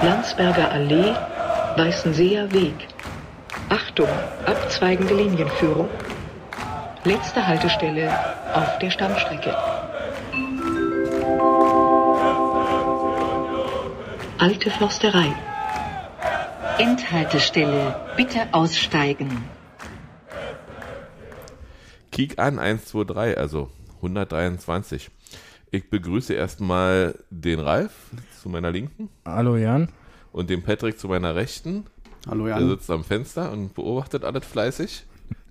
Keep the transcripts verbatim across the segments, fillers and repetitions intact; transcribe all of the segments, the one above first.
Landsberger Allee, Weißenseer Weg. Achtung, abzweigende Linienführung. Letzte Haltestelle auf der Stammstrecke. Alte Försterei. Endhaltestelle, bitte aussteigen. Kiek an, eins, zwei, drei, also hundertdreiundzwanzig. Ich begrüße erstmal den Ralf zu meiner Linken. Hallo Jan. Und den Patrick zu meiner Rechten. Hallo Jan. Der sitzt am Fenster und beobachtet alles fleißig.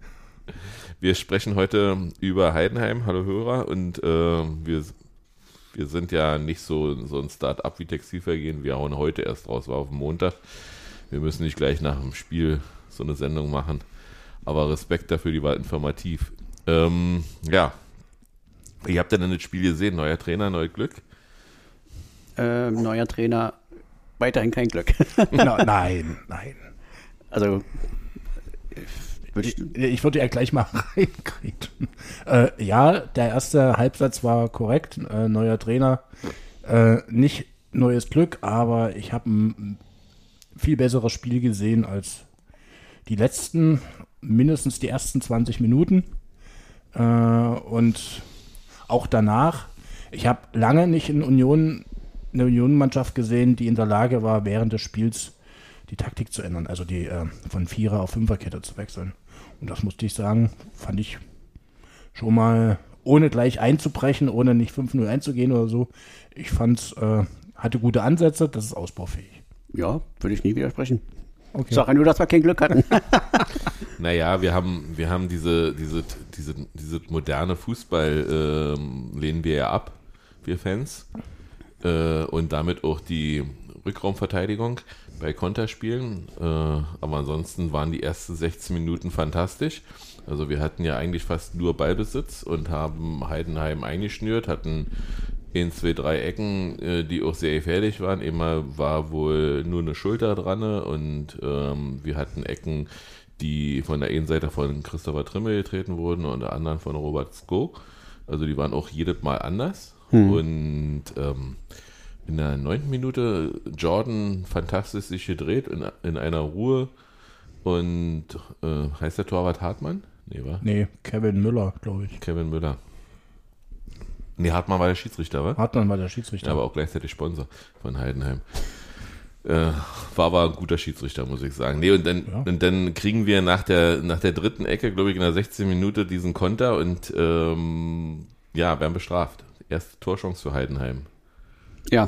Wir sprechen heute über Heidenheim, hallo Hörer, und äh, wir, wir sind ja nicht so, so ein Start-up wie Textilvergehen. Wir hauen heute erst raus, war auf dem Montag. Wir müssen nicht gleich nach dem Spiel so eine Sendung machen, aber Respekt dafür, die war informativ. Ähm, ja, ihr habt ja dann das Spiel gesehen, neuer Trainer, neues Glück. Ähm, neuer Trainer, weiterhin kein Glück. No, nein, nein. Also, würd ich, ich würde ja gleich mal reinkriegen. Äh, ja, der erste Halbsatz war korrekt, äh, neuer Trainer, äh, nicht neues Glück, aber ich habe ein viel besseres Spiel gesehen als die letzten, mindestens die ersten zwanzig Minuten. Äh, und auch danach, ich habe lange nicht in Union, eine Union-Mannschaft gesehen, die in der Lage war, während des Spiels die Taktik zu ändern, also die äh, von Vierer- auf Fünferkette zu wechseln. Und das musste ich sagen, fand ich schon mal, ohne gleich einzubrechen, ohne nicht fünf null einzugehen oder so. Ich fand es, äh, hatte gute Ansätze, das ist ausbaufähig. Ja, würde ich nie widersprechen. Okay. Ich sage nur, dass wir kein Glück hatten. Naja, wir haben, wir haben diese, diese, diese, diese moderne Fußball, ähm, lehnen wir ja ab, wir Fans. Äh, und damit auch die Rückraumverteidigung bei Konterspielen. Äh, aber ansonsten waren die ersten sechzehn Minuten fantastisch. Also wir hatten ja eigentlich fast nur Ballbesitz und haben Heidenheim eingeschnürt, hatten in zwei, drei Ecken, äh, die auch sehr gefährlich waren. Immer war wohl nur eine Schulter dran und ähm, wir hatten Ecken, die von der einen Seite von Christopher Trimmel getreten wurden und der anderen von Robert Sko. Also die waren auch jedes Mal anders. Hm. Und ähm, in der neunten Minute Jordan fantastisch sich gedreht in, in einer Ruhe. Und äh, heißt der Torwart Hartmann? Nee, wa? Nee, Kevin Müller, glaube ich. Kevin Müller. Nee, Hartmann war der Schiedsrichter, wa? Hartmann war der Schiedsrichter. Ja, aber auch gleichzeitig Sponsor von Heidenheim. Äh, war aber ein guter Schiedsrichter, muss ich sagen. Nee, und dann, ja. und dann kriegen wir nach der, nach der dritten Ecke, glaube ich, in der sechzehnten Minute diesen Konter und ähm, ja, werden bestraft. Erste Torchance für Heidenheim. Ja.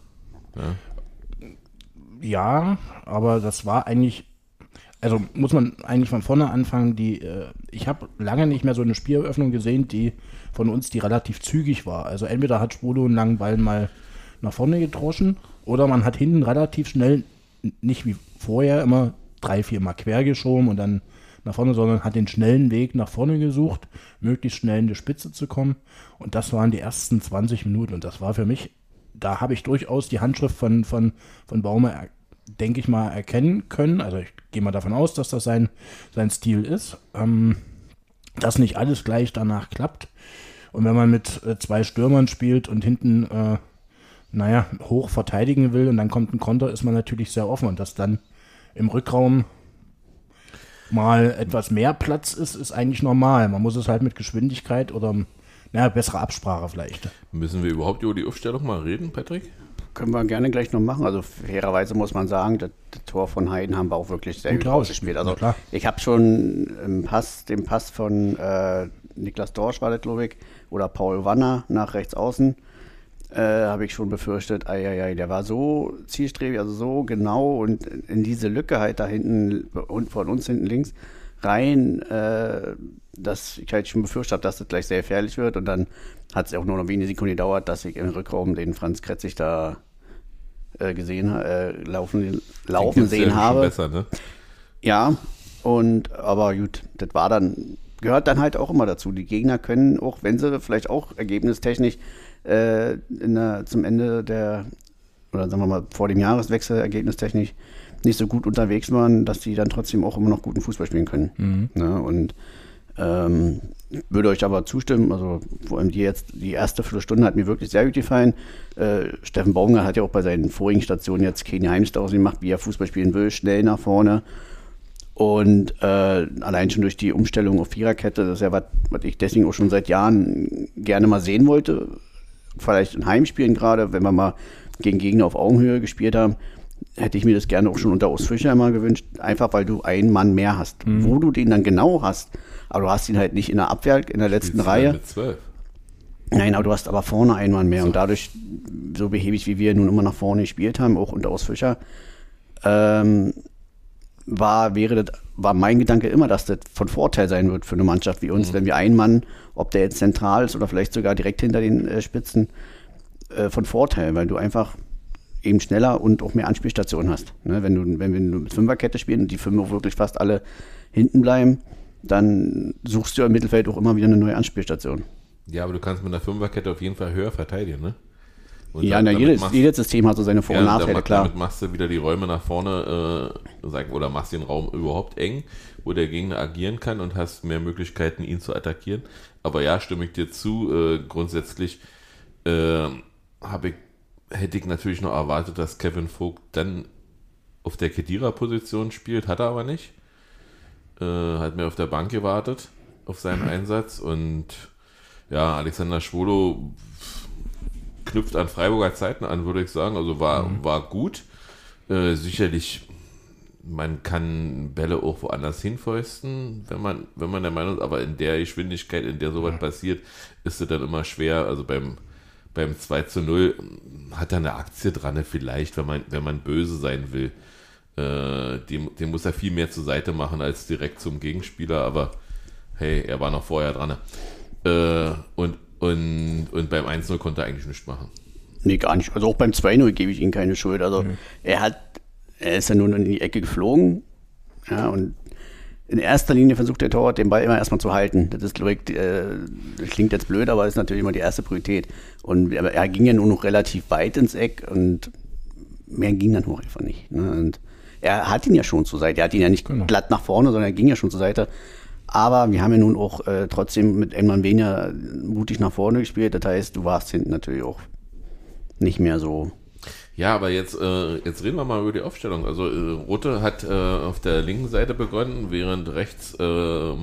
Ja. Ja, aber das war eigentlich, also muss man eigentlich von vorne anfangen, die, äh, ich habe lange nicht mehr so eine Spieleröffnung gesehen, die von uns, die relativ zügig war. Also entweder hat Schwolo einen langen Ball mal nach vorne gedroschen oder man hat hinten relativ schnell, nicht wie vorher immer drei, vier Mal quer geschoben und dann nach vorne, sondern hat den schnellen Weg nach vorne gesucht, möglichst schnell in die Spitze zu kommen. Und das waren die ersten zwanzig Minuten und das war für mich, da habe ich durchaus die Handschrift von, von, von Baume, denke ich mal, erkennen können. Also ich gehe mal davon aus, dass das sein, sein Stil ist. Ähm, dass nicht alles gleich danach klappt. Und wenn man mit äh, zwei Stürmern spielt und hinten, äh, naja, hoch verteidigen will und dann kommt ein Konter, ist man natürlich sehr offen. Und dass dann im Rückraum mal etwas mehr Platz ist, ist eigentlich normal. Man muss es halt mit Geschwindigkeit oder, naja, bessere Absprache vielleicht. Müssen wir überhaupt über die Aufstellung mal reden, Patrick? Können wir gerne gleich noch machen. Also fairerweise muss man sagen, das, das Tor von Heidenheim war auch wirklich sehr gut ausgespielt. Also ich habe schon im Pass, den Pass von äh, Niklas Dorsch war das, glaube ich, oder Paul Wanner nach rechts außen, äh, habe ich schon befürchtet, ei, ei, ei, der war so zielstrebig, also so genau und in diese Lücke halt da hinten und von uns hinten links rein, äh, dass ich halt schon befürchtet habe, dass das gleich sehr gefährlich wird und dann hat es auch nur noch wenige Sekunden gedauert, dass ich im Rückraum den Franz Kretzig da äh, gesehen äh, laufen, laufen sehen ja habe. Besser, ne? Ja, und aber gut, das war dann, gehört dann halt auch immer dazu. Die Gegner können, auch wenn sie vielleicht auch ergebnistechnisch äh, in der, zum Ende der, oder sagen wir mal vor dem Jahreswechsel ergebnistechnisch nicht so gut unterwegs waren, dass die dann trotzdem auch immer noch guten Fußball spielen können. Mhm. Ne? Und Ähm, würde euch aber zustimmen, also vor allem die jetzt, die erste Viertelstunde hat mir wirklich sehr gut gefallen. Äh, Steffen Baumgart hat ja auch bei seinen vorigen Stationen jetzt keine Geheimnis daraus gemacht, wie er Fußball spielen will, schnell nach vorne. Und äh, allein schon durch die Umstellung auf Viererkette, das ist ja was, was ich deswegen auch schon seit Jahren gerne mal sehen wollte. Vielleicht in Heimspielen gerade, wenn wir mal gegen Gegner auf Augenhöhe gespielt haben, hätte ich mir das gerne auch schon unter Urs Fischer mal gewünscht, einfach weil du einen Mann mehr hast. Mhm. Wo du den dann genau hast, aber du hast ihn halt nicht in der Abwehr, in der letzten Spielst Reihe. Mit zwölf. Nein, aber du hast aber vorne einen Mann mehr. So. Und dadurch, so behäbig wie wir nun immer nach vorne gespielt haben, auch unter Urs Fischer, ähm, war, wäre das, war mein Gedanke immer, dass das von Vorteil sein wird für eine Mannschaft wie uns, mhm. wenn wir einen Mann, ob der jetzt zentral ist oder vielleicht sogar direkt hinter den äh, Spitzen, äh, von Vorteil, weil du einfach eben schneller und auch mehr Anspielstationen hast. Ne? Wenn du, wenn wir mit Fünferkette spielen und die Fünfer wirklich fast alle hinten bleiben, dann suchst du im Mittelfeld auch immer wieder eine neue Anspielstation. Ja, aber du kannst mit einer Fünferkette auf jeden Fall höher verteidigen, ne? Und ja, na, jedes, machst, jedes System hat so seine Vor- und ja, Nachteile, klar. Damit machst du wieder die Räume nach vorne, äh, oder machst den Raum überhaupt eng, wo der Gegner agieren kann und hast mehr Möglichkeiten, ihn zu attackieren. Aber ja, stimme ich dir zu. Äh, grundsätzlich äh, habe ich, hätte ich natürlich noch erwartet, dass Kevin Vogt dann auf der Khedira-Position spielt, hat er aber nicht. Äh, hat mir auf der Bank gewartet auf seinen Einsatz und ja, Alexander Schwolo knüpft an Freiburger Zeiten an, würde ich sagen, also war, mhm. war gut. Äh, sicherlich, man kann Bälle auch woanders hinfäusten, wenn man, wenn man der Meinung ist, aber in der Geschwindigkeit, in der sowas mhm. passiert, ist es dann immer schwer, also beim beim zwei zu null hat er eine Aktie dran, vielleicht, wenn man, wenn man böse sein will. Äh, dem, dem muss er viel mehr zur Seite machen als direkt zum Gegenspieler, aber hey, er war noch vorher dran. Äh, und, und, und beim eins null konnte er eigentlich nichts machen. Nee, gar nicht. Also auch beim zwei null gebe ich ihm keine Schuld. Also mhm. er hat, er ist ja nun in die Ecke geflogen, ja, und in erster Linie versucht der Torwart, den Ball immer erstmal zu halten. Das ist, glaube ich, äh, das klingt jetzt blöd, aber das ist natürlich immer die erste Priorität. Und er, er ging ja nur noch relativ weit ins Eck und mehr ging dann auch einfach nicht. Ne? Und er hat ihn ja schon zur Seite. Er hat ihn ja nicht genau. glatt nach vorne, sondern er ging ja schon zur Seite. Aber wir haben ja nun auch äh, trotzdem mit einem Mann weniger mutig nach vorne gespielt. Das heißt, du warst hinten natürlich auch nicht mehr so. Ja, aber jetzt, äh, jetzt reden wir mal über die Aufstellung. Also äh, Rothe hat äh, auf der linken Seite begonnen, während rechts äh,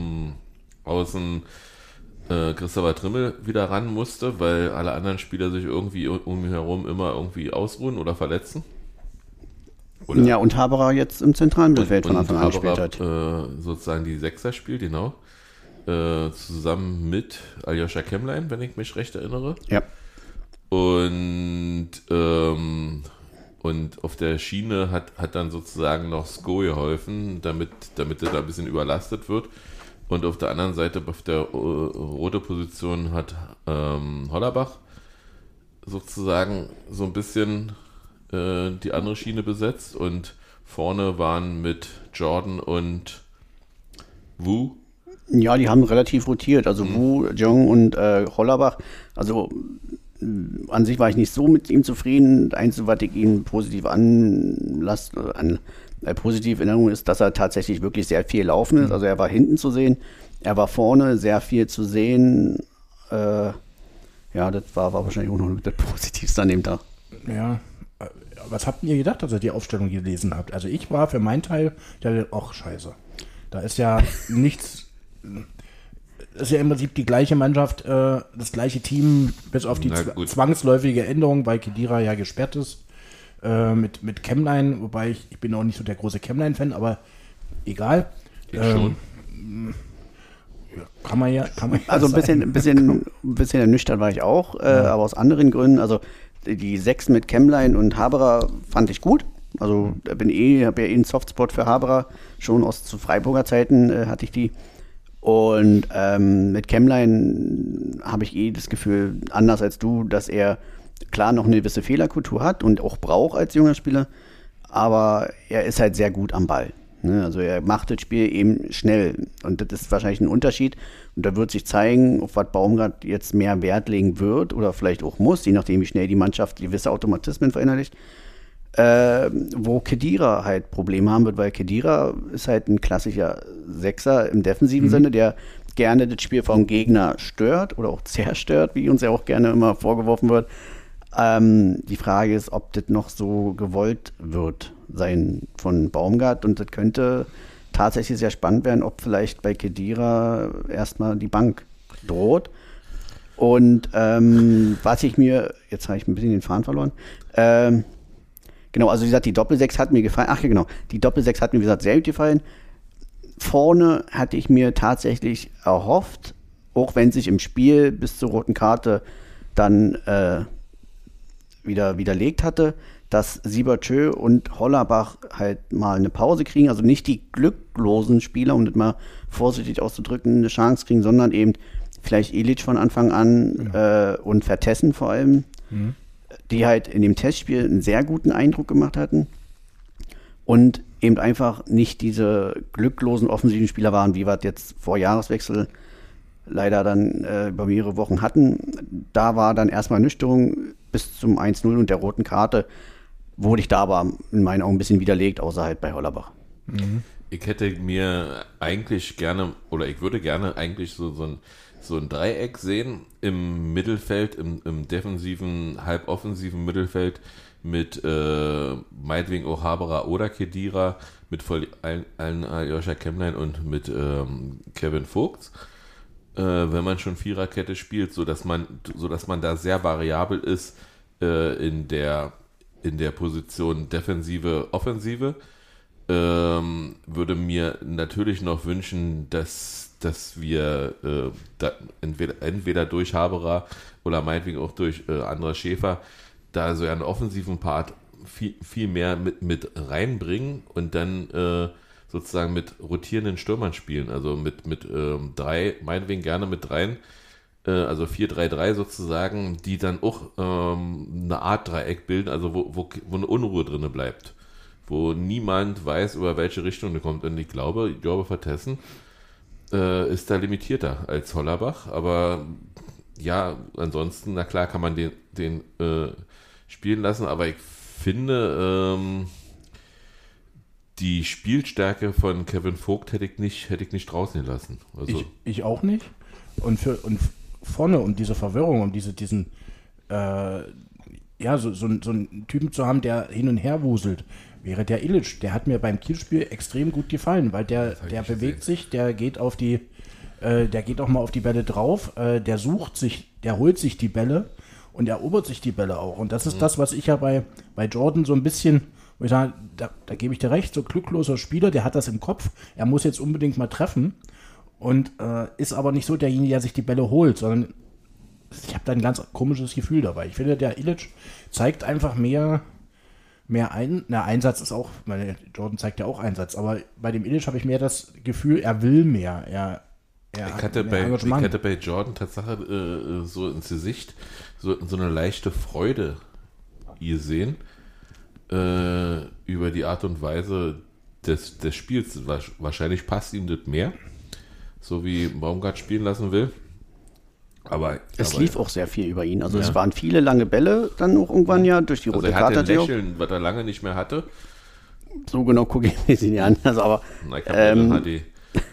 außen äh, Christopher Trimmel wieder ran musste, weil alle anderen Spieler sich irgendwie um ihn herum immer irgendwie ausruhen oder verletzen. Oder? Ja, und Haberer jetzt im zentralen Mittelfeld von Anfang an gespielt hat. Äh, sozusagen die Sechser spielt, genau. Äh, zusammen mit Aljoscha Kemmlein, wenn ich mich recht erinnere. Ja. Und, ähm, und auf der Schiene hat, hat dann sozusagen noch Sko geholfen, damit, damit er da ein bisschen überlastet wird. Und auf der anderen Seite, auf der äh, rote Position, hat ähm, Hollerbach sozusagen so ein bisschen äh, die andere Schiene besetzt. Und vorne waren mit Jordan und Wu. Ja, die haben relativ rotiert. Also mhm. Wu, Jong und äh, Hollerbach. Also an sich war ich nicht so mit ihm zufrieden. Das Einzige, was ich ihn positiv anlasse, an, äh, positiv in Erinnerung ist, dass er tatsächlich wirklich sehr viel laufen ist. Also er war hinten zu sehen, er war vorne sehr viel zu sehen. Äh, ja, das war, war wahrscheinlich auch noch das Positivste an dem Tag. Ja, was habt ihr gedacht, als ihr die Aufstellung gelesen habt? Also ich war für meinen Teil, ja, ach scheiße, da ist ja nichts... ist ja im Prinzip die gleiche Mannschaft, äh, das gleiche Team, bis auf die zw- zwangsläufige Änderung, weil Khedira ja gesperrt ist, äh, mit, mit Kemmlein, wobei ich, ich bin auch nicht so der große Kemmlein-Fan, aber egal. Ich ähm, schon. Ja, kann man ja, kann man ja Also ein bisschen, ein bisschen, ein bisschen ernüchtert war ich auch, äh, ja. aber aus anderen Gründen. Also die sechs mit Kemmlein und Haberer fand ich gut. Also da bin eh, habe ja eh einen Softspot für Haberer, schon aus zu Freiburger Zeiten äh, hatte ich die. Und ähm, mit Kemmlein habe ich eh das Gefühl, anders als du, dass er klar noch eine gewisse Fehlerkultur hat und auch braucht als junger Spieler, aber er ist halt sehr gut am Ball. Ne? Also er macht das Spiel eben schnell und das ist wahrscheinlich ein Unterschied und da wird sich zeigen, auf was Baumgart jetzt mehr Wert legen wird oder vielleicht auch muss, je nachdem wie schnell die Mannschaft gewisse Automatismen verinnerlicht. Äh, wo Khedira halt Probleme haben wird, weil Khedira ist halt ein klassischer Sechser im defensiven mhm. Sinne, der gerne das Spiel vom Gegner stört oder auch zerstört, wie uns ja auch gerne immer vorgeworfen wird. Ähm, die Frage ist, ob das noch so gewollt wird sein von Baumgart, und das könnte tatsächlich sehr spannend werden, ob vielleicht bei Khedira erstmal die Bank droht. Und ähm, was ich mir, jetzt habe ich ein bisschen den Faden verloren, ähm, genau, also wie gesagt, die Doppelsechs hat mir gefallen, ach ja genau, die Doppelsechs hat mir wie gesagt sehr gut gefallen. Vorne hatte ich mir tatsächlich erhofft, auch wenn sich im Spiel bis zur roten Karte dann äh, wieder widerlegt hatte, dass Siebertschö und Hollerbach halt mal eine Pause kriegen, also nicht die glücklosen Spieler, um das mal vorsichtig auszudrücken, eine Chance kriegen, sondern eben vielleicht Ilic von Anfang an ja. äh, und Vertessen vor allem, mhm. die halt in dem Testspiel einen sehr guten Eindruck gemacht hatten und eben einfach nicht diese glücklosen offensiven Spieler waren, wie wir es jetzt vor Jahreswechsel leider dann äh, über mehrere Wochen hatten. Da war dann erstmal Ernüchterung bis zum eins null und der roten Karte, wurde ich da aber in meinen Augen ein bisschen widerlegt, außer halt bei Hollerbach. Mhm. Ich hätte mir eigentlich gerne, oder ich würde gerne eigentlich so, so, ein, so ein Dreieck sehen im Mittelfeld, im, im defensiven, halboffensiven Mittelfeld mit äh, meinetwegen auch Haberer oder Khedira, mit voll allen, allen Aljoscha Kemmlein und mit ähm, Kevin Vogt, äh, wenn man schon Viererkette spielt, sodass man, sodass man da sehr variabel ist äh, in der in der Position Defensive, Offensive. Ähm, würde mir natürlich noch wünschen, dass, dass wir äh, da entweder, entweder durch Haberer oder meinetwegen auch durch äh, André Schäfer da so einen offensiven Part viel, viel mehr mit, mit reinbringen und dann äh, sozusagen mit rotierenden Stürmern spielen, also mit, mit ähm, drei, meinetwegen gerne mit dreien, äh, also vier drei drei sozusagen, die dann auch ähm, eine Art Dreieck bilden, also wo, wo, wo eine Unruhe drin bleibt, wo niemand weiß, über welche Richtung der kommt. Und ich glaube, ich glaube, Vertessen äh, ist da limitierter als Hollerbach, aber ja, ansonsten, na klar, kann man den, den äh, spielen lassen, aber ich finde, ähm, die Spielstärke von Kevin Vogt hätte ich nicht, hätte ich nicht draußen gelassen. Also ich, ich auch nicht. Und, für, und vorne, um diese Verwirrung, um diese, diesen, äh, ja, so, so, so einen Typen zu haben, der hin und her wuselt, wäre der Ilic. Der hat mir beim Kielspiel extrem gut gefallen, weil der, der bewegt gesehen. sich, der geht auf die, äh, der geht auch mal auf die Bälle drauf, äh, der sucht sich, der holt sich die Bälle und erobert sich die Bälle auch. Und das ist mhm. das, was ich ja bei, bei Jordan so ein bisschen, wo ich sage, da, da gebe ich dir recht, so glückloser Spieler, der hat das im Kopf, er muss jetzt unbedingt mal treffen und äh, ist aber nicht so derjenige, der sich die Bälle holt, sondern ich habe da ein ganz komisches Gefühl dabei. Ich finde, der Ilic zeigt einfach mehr, mehr ein, na, Einsatz ist auch, meine, Jordan zeigt ja auch Einsatz, aber bei dem Ilic habe ich mehr das Gefühl, er will mehr, er, er ich hatte, bei, ich hatte bei Jordan Tatsache äh, so ins Gesicht so, so eine leichte Freude gesehen äh, über die Art und Weise des, des Spiels. Wahrscheinlich passt ihm das mehr, so wie Baumgart spielen lassen will. Aber, es aber, lief auch sehr viel über ihn. Also ja. es waren viele lange Bälle dann auch irgendwann ja durch die rote also Karte. Er hatte ein Lächeln, was er lange nicht mehr hatte. So genau gucke ich mir sie nicht an. Also aber, Na, ich habe ähm, H D.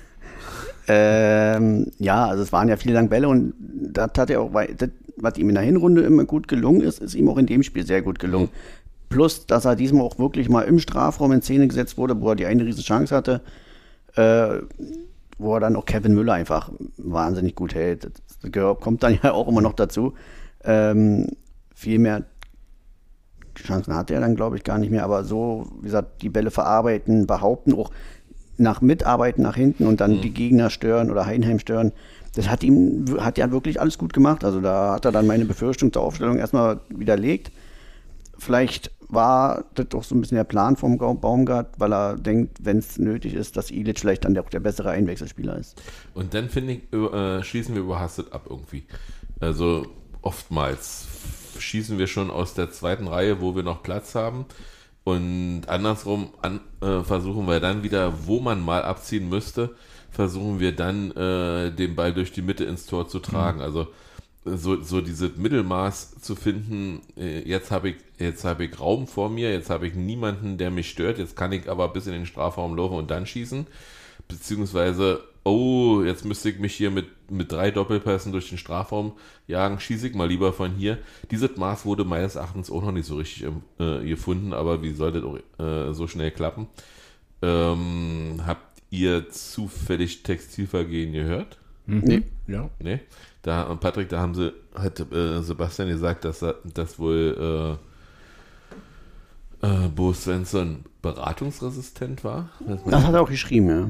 ähm, ja, also es waren ja viele lange Bälle und das hat er auch, das, was ihm in der Hinrunde immer gut gelungen ist, ist ihm auch in dem Spiel sehr gut gelungen. Mhm. Plus, dass er diesmal auch wirklich mal im Strafraum in Szene gesetzt wurde, wo er die eine riesen Chance hatte, äh, wo er dann auch Kevin Müller einfach wahnsinnig gut hält. Das gehört, kommt dann ja auch immer noch dazu. Ähm, viel mehr Chancen hatte er dann, glaube ich, gar nicht mehr. Aber so, wie gesagt, die Bälle verarbeiten, behaupten, auch nach Mitarbeiten nach hinten und dann mhm. die Gegner stören oder Heidenheim stören. Das hat ihm, hat ja wirklich alles gut gemacht. Also da hat er dann meine Befürchtung zur Aufstellung erstmal widerlegt. Vielleicht war das doch so ein bisschen der Plan vom Baumgart, weil er denkt, wenn es nötig ist, dass Ilic vielleicht dann der, der bessere Einwechselspieler ist. Und dann, finde ich, äh, schießen wir überhastet ab irgendwie. Also oftmals schießen wir schon aus der zweiten Reihe, wo wir noch Platz haben. Und andersrum an, äh, versuchen wir dann wieder, wo man mal abziehen müsste, versuchen wir dann äh, den Ball durch die Mitte ins Tor zu tragen. Mhm. Also so, so dieses Mittelmaß zu finden, jetzt habe ich, jetzt habe ich Raum vor mir, jetzt habe ich niemanden, der mich stört, jetzt kann ich aber bis in den Strafraum laufen und dann schießen, beziehungsweise oh, jetzt müsste ich mich hier mit, mit drei Doppelpässen durch den Strafraum jagen, schieße ich mal lieber von hier. Dieses Maß wurde meines Erachtens auch noch nicht so richtig äh, gefunden, aber wie soll das auch äh, so schnell klappen? Ähm, habt ihr zufällig Textilvergehen gehört? Mhm. Nee. Ja. Nee? Da, Patrick, da haben sie, hat äh, Sebastian gesagt, dass das wohl äh, äh, Bo Svensson beratungsresistent war. Das, das hat er auch geschrieben, ja.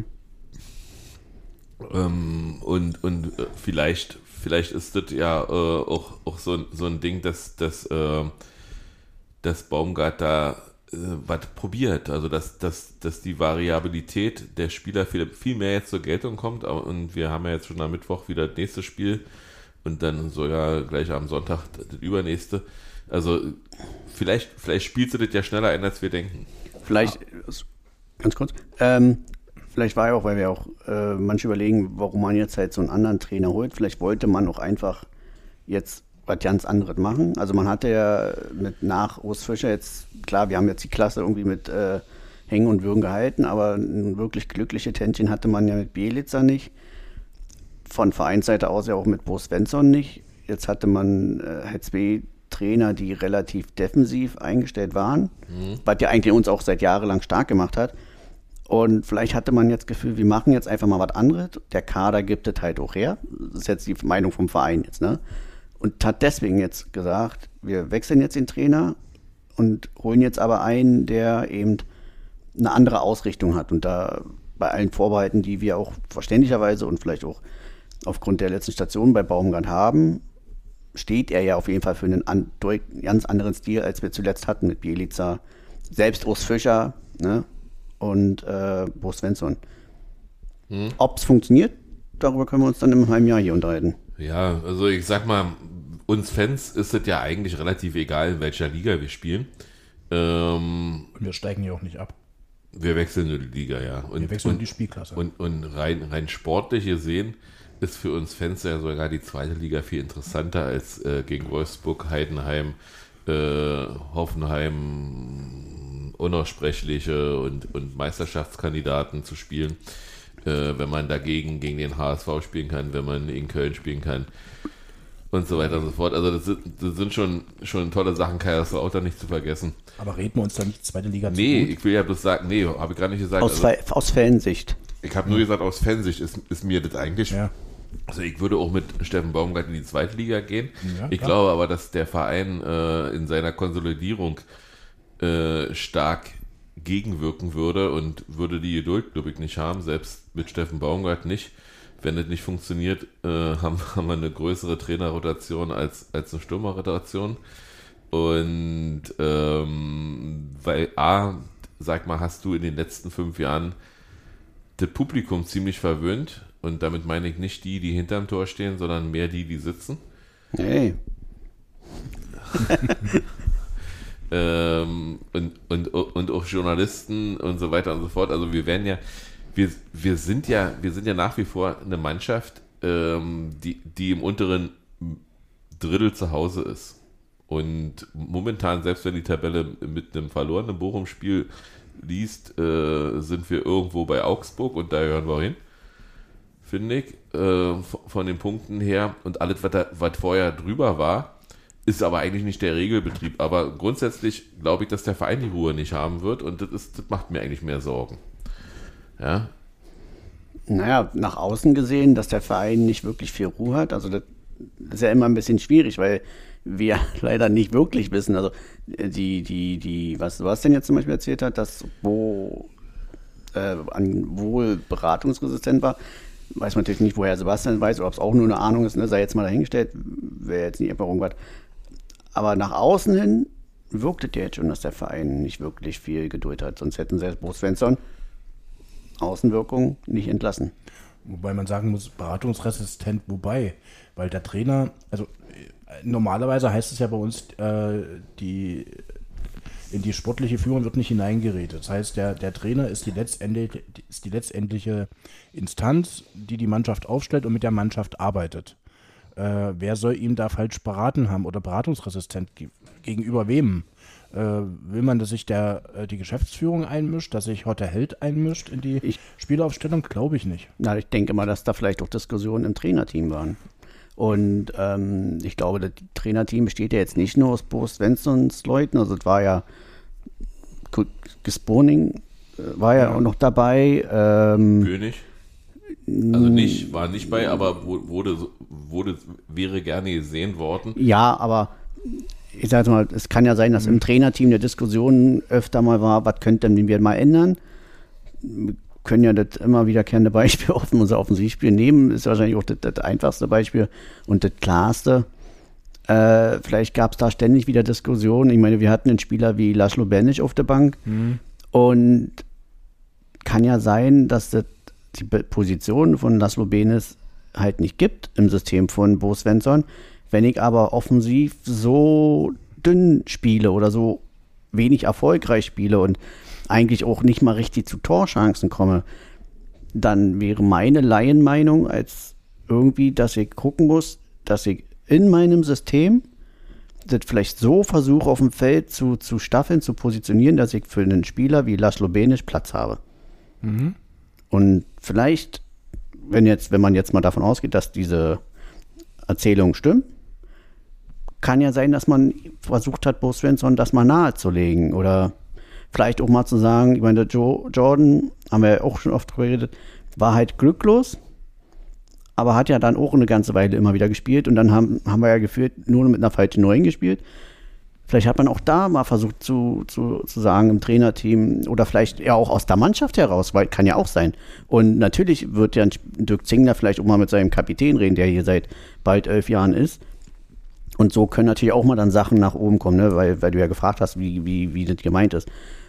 Ähm, und und äh, vielleicht, vielleicht ist das ja äh, auch, auch so, so ein Ding, dass, dass, äh, dass Baumgart da äh, was probiert. Also dass, dass, dass die Variabilität der Spieler viel, viel mehr jetzt zur Geltung kommt. Und wir haben ja jetzt schon am Mittwoch wieder das nächste Spiel und dann sogar gleich am Sonntag das übernächste. Also vielleicht, vielleicht spielt sie das ja schneller ein, als wir denken. Vielleicht, ganz kurz, ähm, vielleicht war ja auch, weil wir auch äh, manche überlegen, warum man jetzt halt so einen anderen Trainer holt. Vielleicht wollte man auch einfach jetzt was ganz anderes machen. Also man hatte ja mit nach Urs Fischer jetzt, klar, wir haben jetzt die Klasse irgendwie mit äh, Hängen und Würgen gehalten, aber ein wirklich glückliche Tändchen hatte man ja mit Bielica nicht. Von Vereinsseite aus ja auch mit Bo Svensson nicht. Jetzt hatte man äh, halt zwei Trainer, die relativ defensiv eingestellt waren, mhm. was ja eigentlich uns auch seit jahrelang stark gemacht hat. Und vielleicht hatte man jetzt das Gefühl, wir machen jetzt einfach mal was anderes. Der Kader gibt es halt auch her. Das ist jetzt die Meinung vom Verein jetzt, ne? Und hat deswegen jetzt gesagt, wir wechseln jetzt den Trainer und holen jetzt aber einen, der eben eine andere Ausrichtung hat. Und da bei allen Vorbehalten, die wir auch verständlicherweise und vielleicht auch aufgrund der letzten Station bei Baumgart haben, steht er ja auf jeden Fall für einen an, ganz anderen Stil, als wir zuletzt hatten mit Bielica, selbst Urs Fischer, ne? Und äh, Bo Svensson. Hm. Ob es funktioniert, darüber können wir uns dann im halben Jahr hier unterhalten. Ja, also ich sag mal, uns Fans ist es ja eigentlich relativ egal, in welcher Liga wir spielen. Ähm, und wir steigen ja auch nicht ab. Wir wechseln nur die Liga, ja. Und, wir wechseln und, die Spielklasse. Und, und rein, rein sportlich gesehen ist für uns Fans ja sogar die zweite Liga viel interessanter als äh, gegen Wolfsburg, Heidenheim, äh, Hoffenheim, unaussprechliche und, und Meisterschaftskandidaten zu spielen, äh, wenn man dagegen gegen den H S V spielen kann, wenn man in Köln spielen kann und so weiter und so fort. Also das sind, das sind schon, schon tolle Sachen, Kaiserslautern nicht zu vergessen. Aber reden wir uns da nicht die zweite Liga zu? Nee, ich will ja bloß sagen, nee, habe ich gar nicht gesagt. Aus, also, aus Fansicht. Ich habe nur gesagt, aus Fansicht ist, ist mir das eigentlich... Ja. Also ich würde auch mit Steffen Baumgart in die zweite Liga gehen. Ja, ich glaube aber, dass der Verein äh, in seiner Konsolidierung äh, stark gegenwirken würde und würde die Geduld, glaube ich, nicht haben, selbst mit Steffen Baumgart nicht. Wenn das nicht funktioniert, äh, haben, haben wir eine größere Trainerrotation als, als eine Stürmerrotation. Und ähm, weil A, sag mal, hast du in den letzten fünf Jahren das Publikum ziemlich verwöhnt. Und damit meine ich nicht die, die hinterm Tor stehen, sondern mehr die, die sitzen. Hey. ähm, und, und, und auch Journalisten und so weiter und so fort. Also wir werden ja, wir, wir sind ja, wir sind ja nach wie vor eine Mannschaft, ähm, die, die im unteren Drittel zu Hause ist. Und momentan, selbst wenn die Tabelle mit einem verlorenen Bochum-Spiel liest, äh, sind wir irgendwo bei Augsburg und da hören wir hin. Finde ich, äh, von den Punkten her. Und alles, was, da, was vorher drüber war, ist aber eigentlich nicht der Regelbetrieb. Aber grundsätzlich glaube ich, dass der Verein die Ruhe nicht haben wird und das, ist, das macht mir eigentlich mehr Sorgen. Ja. Naja, nach außen gesehen, dass der Verein nicht wirklich viel Ruhe hat, also das ist ja immer ein bisschen schwierig, weil wir leider nicht wirklich wissen, also die, die, die, was was denn jetzt zum Beispiel erzählt hat, dass wo äh, an wohl beratungsresistent war, weiß man natürlich nicht, woher Sebastian weiß, oder ob es auch nur eine Ahnung ist, ne? Sei jetzt mal dahingestellt, wäre jetzt nicht einfach irgendwas. Aber nach außen hin wirkte der jetzt schon, dass der Verein nicht wirklich viel Geduld hat, sonst hätten sie Bo Svensson Außenwirkung nicht entlassen. Wobei man sagen muss, beratungsresistent, wobei, weil der Trainer, also normalerweise heißt es ja bei uns, äh, die in die sportliche Führung wird nicht hineingeredet. Das heißt, der, der Trainer ist die, letztendlich, ist die letztendliche Instanz, die die Mannschaft aufstellt und mit der Mannschaft arbeitet. Äh, wer soll ihm da falsch beraten haben oder beratungsresistent ge- gegenüber wem? Äh, will man, dass sich der, äh, die Geschäftsführung einmischt, dass sich Hotter Held einmischt in die ich, Spielaufstellung? Glaube ich nicht. Na, ich denke mal, dass da vielleicht auch Diskussionen im Trainerteam waren. Und ähm, ich glaube, das Trainerteam besteht ja jetzt nicht nur aus Bo Svenssons Leuten, also es war ja Gesponing war ja, ja auch noch dabei. Ähm, König? Also nicht, war nicht bei, aber wurde, wurde, wäre gerne gesehen worden. Ja, aber ich sage mal, es kann ja sein, dass mhm. im Trainerteam der Diskussion öfter mal war, was könnten wir mal ändern. Wir können ja das immer wiederkehrende Beispiel auf unser Offensivspiel nehmen, ist wahrscheinlich auch das, das einfachste Beispiel und das klarste. Äh, vielleicht gab es da ständig wieder Diskussionen. Ich meine, wir hatten einen Spieler wie Laszlo Benic auf der Bank mhm. und kann ja sein, dass das die Position von Laszlo Benic halt nicht gibt im System von Bo Svensson. Wenn ich aber offensiv so dünn spiele oder so wenig erfolgreich spiele und eigentlich auch nicht mal richtig zu Torchancen komme, dann wäre meine Laienmeinung als irgendwie, dass ich gucken muss, dass ich in meinem System das vielleicht so versuche, auf dem Feld zu, zu staffeln, zu positionieren, dass ich für einen Spieler wie Laszlo Benic Platz habe. Mhm. Und vielleicht, wenn jetzt, wenn man jetzt mal davon ausgeht, dass diese Erzählung stimmt, kann ja sein, dass man versucht hat, Bo Svensson das mal nahezulegen oder vielleicht auch mal zu sagen, ich meine, Joe Jordan, haben wir ja auch schon oft drüber geredet, war halt glücklos, aber hat ja dann auch eine ganze Weile immer wieder gespielt und dann haben, haben wir ja gefühlt nur mit einer falschen Neuen gespielt. Vielleicht hat man auch da mal versucht zu, zu, zu sagen im Trainerteam oder vielleicht ja auch aus der Mannschaft heraus, weil kann ja auch sein. Und natürlich wird ja Dirk Zingler vielleicht auch mal mit seinem Kapitän reden, der hier seit bald elf Jahren ist. Und so können natürlich auch mal dann Sachen nach oben kommen, ne? weil, weil du ja gefragt hast, wie, wie, wie das gemeint ist.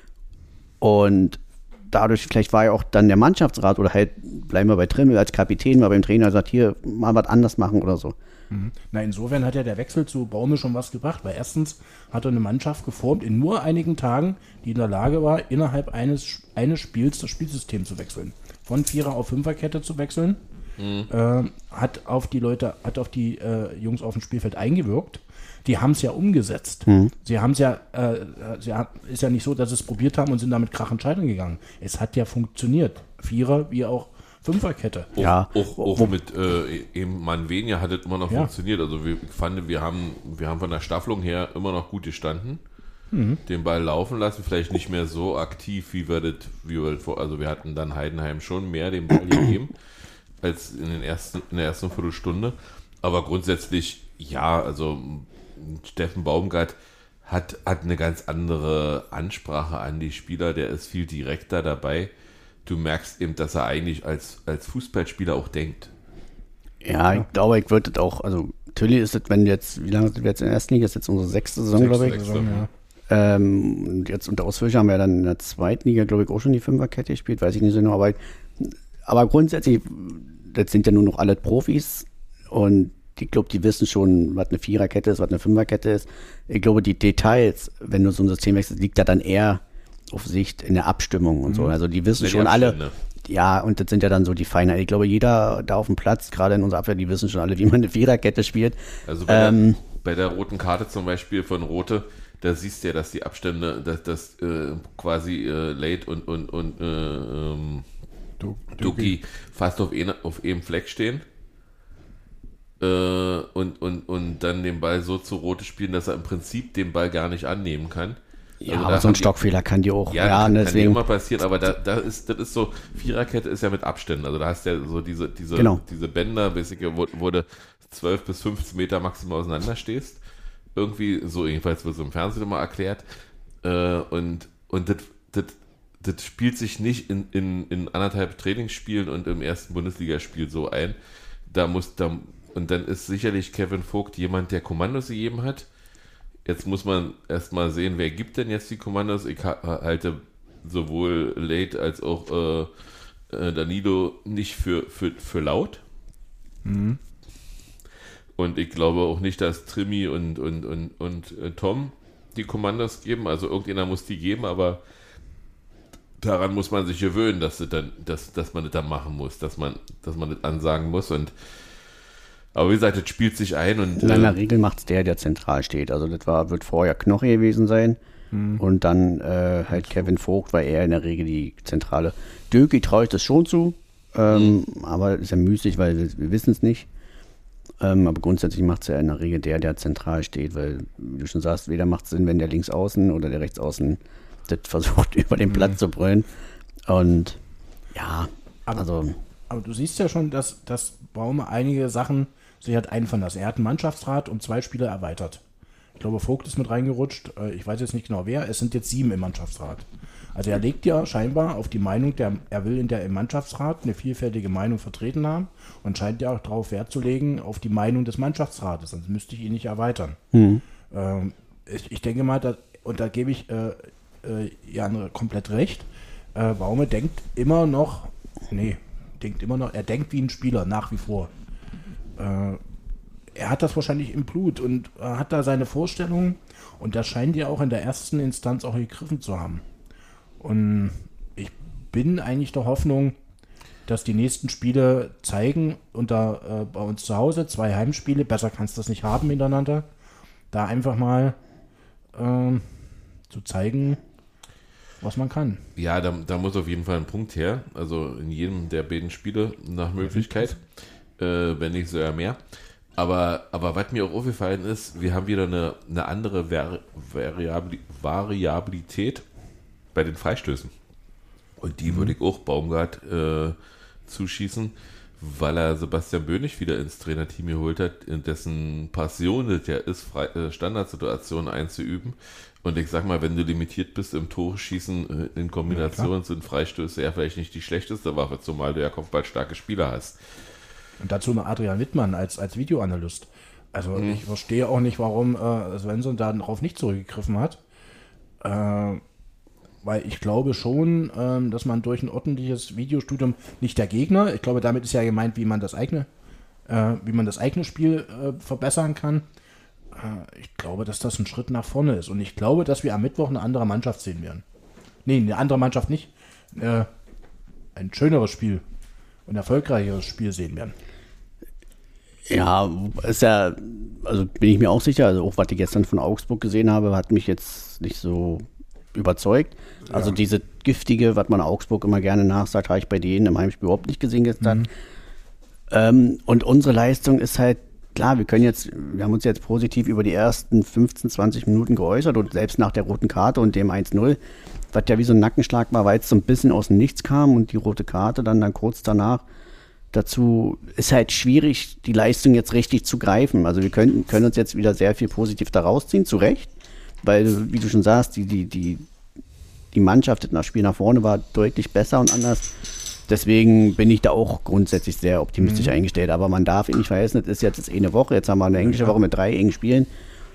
Und dadurch, vielleicht war ja auch dann der Mannschaftsrat oder halt, bleiben wir bei Trimmel als Kapitän, mal beim Trainer sagt, hier, mal was anders machen oder so. Mhm. Na, insofern hat ja der Wechsel zu Baume schon was gebracht, weil erstens hat er eine Mannschaft geformt in nur einigen Tagen, die in der Lage war, innerhalb eines, eines Spiels das Spielsystem zu wechseln. Von Vierer auf Fünferkette zu wechseln, mhm. äh, hat auf die Leute, hat auf die äh, Jungs auf dem Spielfeld eingewirkt. Die haben es ja umgesetzt. Mhm. Sie haben es ja, äh, sie haben, ist ja nicht so, dass sie es probiert haben und sind damit krachend scheitern gegangen. Es hat ja funktioniert. Vierer wie auch Fünferkette. Auch, ja. auch, auch wo, mit äh, eben Manvenia hat es immer noch ja. funktioniert. Also wir, ich fand, wir haben, wir haben von der Staffelung her immer noch gut gestanden. Mhm. Den Ball laufen lassen, vielleicht nicht mehr so aktiv, wie wir das, wie wir das vor, also wir hatten dann Heidenheim schon mehr den Ball gegeben, als in, den ersten, in der ersten Viertelstunde. Aber grundsätzlich, ja, also Steffen Baumgart hat, hat eine ganz andere Ansprache an die Spieler, der ist viel direkter dabei. Du merkst eben, dass er eigentlich als, als Fußballspieler auch denkt. Ja, ich glaube, ich würde das auch, also natürlich ist es, wenn jetzt, wie lange sind wir jetzt in der ersten Liga, ist jetzt unsere sechste Saison, Sechs, glaube ich. Sechste, ja. ähm, jetzt unter Ausfülcher haben wir dann in der zweiten Liga, glaube ich, auch schon die Fünferkette gespielt, weiß ich nicht so genau, aber, aber grundsätzlich, das sind ja nur noch alle Profis und ich glaube, die wissen schon, was eine Viererkette ist, was eine Fünferkette ist. Ich glaube, die Details, wenn du so ein System wechselst, liegt da dann eher auf Sicht in der Abstimmung und mhm. so. Also die wissen Wenn schon alle, ja, und das sind ja dann so die Feinheiten. Ich glaube, jeder da auf dem Platz, gerade in unserer Abwehr, die wissen schon alle, wie man eine Viererkette spielt. Also bei, ähm, der, bei der roten Karte zum Beispiel von Rote, da siehst du ja, dass die Abstände, dass das äh, quasi äh, Late und, und, und äh, ähm, Duki fast auf, eine, auf einem Fleck stehen. Äh, und, und, und dann den Ball so zu Rote spielen, dass er im Prinzip den Ball gar nicht annehmen kann. Ja, also aber so ein Stockfehler kann die auch. Ja, ja kann, deswegen. kann die immer passieren, aber da, da ist, das ist so, Viererkette ist ja mit Abständen, also da hast du ja so diese, diese, genau. diese Bänder, wo, wo du zwölf bis fünfzehn Meter maximal auseinander stehst. Irgendwie, so jedenfalls wird es im Fernsehen immer erklärt. Äh, und und das, das, das spielt sich nicht in, in, in anderthalb Trainingsspielen und im ersten Bundesligaspiel so ein. Da muss, da, und dann ist sicherlich Kevin Vogt jemand, der Kommandos gegeben hat. Jetzt muss man erstmal sehen, wer gibt denn jetzt die Kommandos. Ich halte sowohl Late als auch äh, Danilo nicht für, für, für laut. Mhm. Und ich glaube auch nicht, dass Trimmi und, und, und, und äh, Tom die Kommandos geben. Also irgendjemand muss die geben, aber daran muss man sich gewöhnen, dass, das dann, dass, dass man das dann machen muss, dass man, dass man das ansagen muss. Und Aber wie gesagt, das spielt sich ein. Und in einer äh, Regel macht es der, der zentral steht. Also das war, wird vorher Knoche gewesen sein. Mhm. Und dann äh, halt Kevin Vogt, weil er in der Regel die zentrale. Döki traue ich das schon zu. Ähm, mhm. Aber ist ja müßig, weil wir, wir wissen es nicht. Ähm, aber grundsätzlich macht es ja in der Regel der, der zentral steht. Weil, wie du schon sagst, weder macht es Sinn, wenn der Linksaußen oder der Rechtsaußen das versucht, über den Platz mhm. zu brüllen. Und ja, aber, also... Aber du siehst ja schon, dass, dass Baume einige Sachen sich hat einfallen lassen. Er hat einen Mannschaftsrat um zwei Spieler erweitert. Ich glaube, Vogt ist mit reingerutscht. Ich weiß jetzt nicht genau wer. Es sind jetzt sieben im Mannschaftsrat. Also er legt ja scheinbar auf die Meinung, der, er will in der im Mannschaftsrat eine vielfältige Meinung vertreten haben und scheint ja auch darauf Wert zu legen, auf die Meinung des Mannschaftsrates. Sonst müsste ich ihn nicht erweitern. Mhm. Ähm, ich, ich denke mal, dass, und da gebe ich äh, äh, Jan komplett recht, äh, Baume denkt immer noch, nee, denkt immer noch, er denkt wie ein Spieler, nach wie vor. Äh, er hat das wahrscheinlich im Blut und äh, hat da seine Vorstellungen und das scheint ja auch in der ersten Instanz auch gegriffen zu haben. Und ich bin eigentlich der Hoffnung, dass die nächsten Spiele zeigen, und da äh, bei uns zu Hause, zwei Heimspiele, besser kannst du das nicht haben miteinander, da einfach mal äh, zu zeigen, was man kann. Ja, da, da muss auf jeden Fall ein Punkt her. Also in jedem der beiden Spiele nach Möglichkeit, äh, wenn nicht sogar mehr. Aber, aber was mir auch aufgefallen ist, wir haben wieder eine, eine andere Vari- Variabli- Variabilität bei den Freistößen. Und die mhm. würde ich auch Baumgart äh, zuschießen, weil er Sebastian Bönig wieder ins Trainerteam geholt hat, in dessen Passion das ja ist, Fre- äh, Standardsituationen einzuüben. Und ich sag mal, wenn du limitiert bist im Tore schießen in Kombination, ja, sind Freistöße ja vielleicht nicht die schlechteste Waffe, zumal du ja kopfballstarke Spieler hast. Und dazu noch Adrian Wittmann als, als Videoanalyst. Also mhm. ich verstehe auch nicht, warum äh, Svensson da darauf nicht zurückgegriffen hat. Äh, weil ich glaube schon, äh, dass man durch ein ordentliches Videostudium, nicht der Gegner, ich glaube, damit ist ja gemeint, wie man das eigene, äh, wie man das eigene Spiel äh, verbessern kann. Ich glaube, dass das ein Schritt nach vorne ist. Und ich glaube, dass wir am Mittwoch eine andere Mannschaft sehen werden. Nee, eine andere Mannschaft nicht. Äh, ein schöneres Spiel und erfolgreicheres Spiel sehen werden. Ja, ist ja, also bin ich mir auch sicher. Also auch was ich gestern von Augsburg gesehen habe, hat mich jetzt nicht so überzeugt. Also ja. diese giftige, was man Augsburg immer gerne nachsagt, habe ich bei denen im Heimspiel überhaupt nicht gesehen gestern. Mhm. Ähm, und unsere Leistung ist halt, klar, wir können jetzt, wir haben uns jetzt positiv über die ersten fünfzehn, zwanzig Minuten geäußert und selbst nach der roten Karte und dem eins null, was ja wie so ein Nackenschlag war, weil es so ein bisschen aus dem Nichts kam und die rote Karte dann, dann kurz danach dazu, ist halt schwierig, die Leistung jetzt richtig zu greifen. Also wir können, können uns jetzt wieder sehr viel positiv da rausziehen, zu Recht, weil, wie du schon sagst, die, die, die, die Mannschaft, das Spiel nach vorne war deutlich besser und anders. Deswegen bin ich da auch grundsätzlich sehr optimistisch mhm. eingestellt. Aber man darf ihn nicht vergessen, das ist jetzt das eine Woche. Jetzt haben wir eine englische ja. Woche mit drei engen Spielen.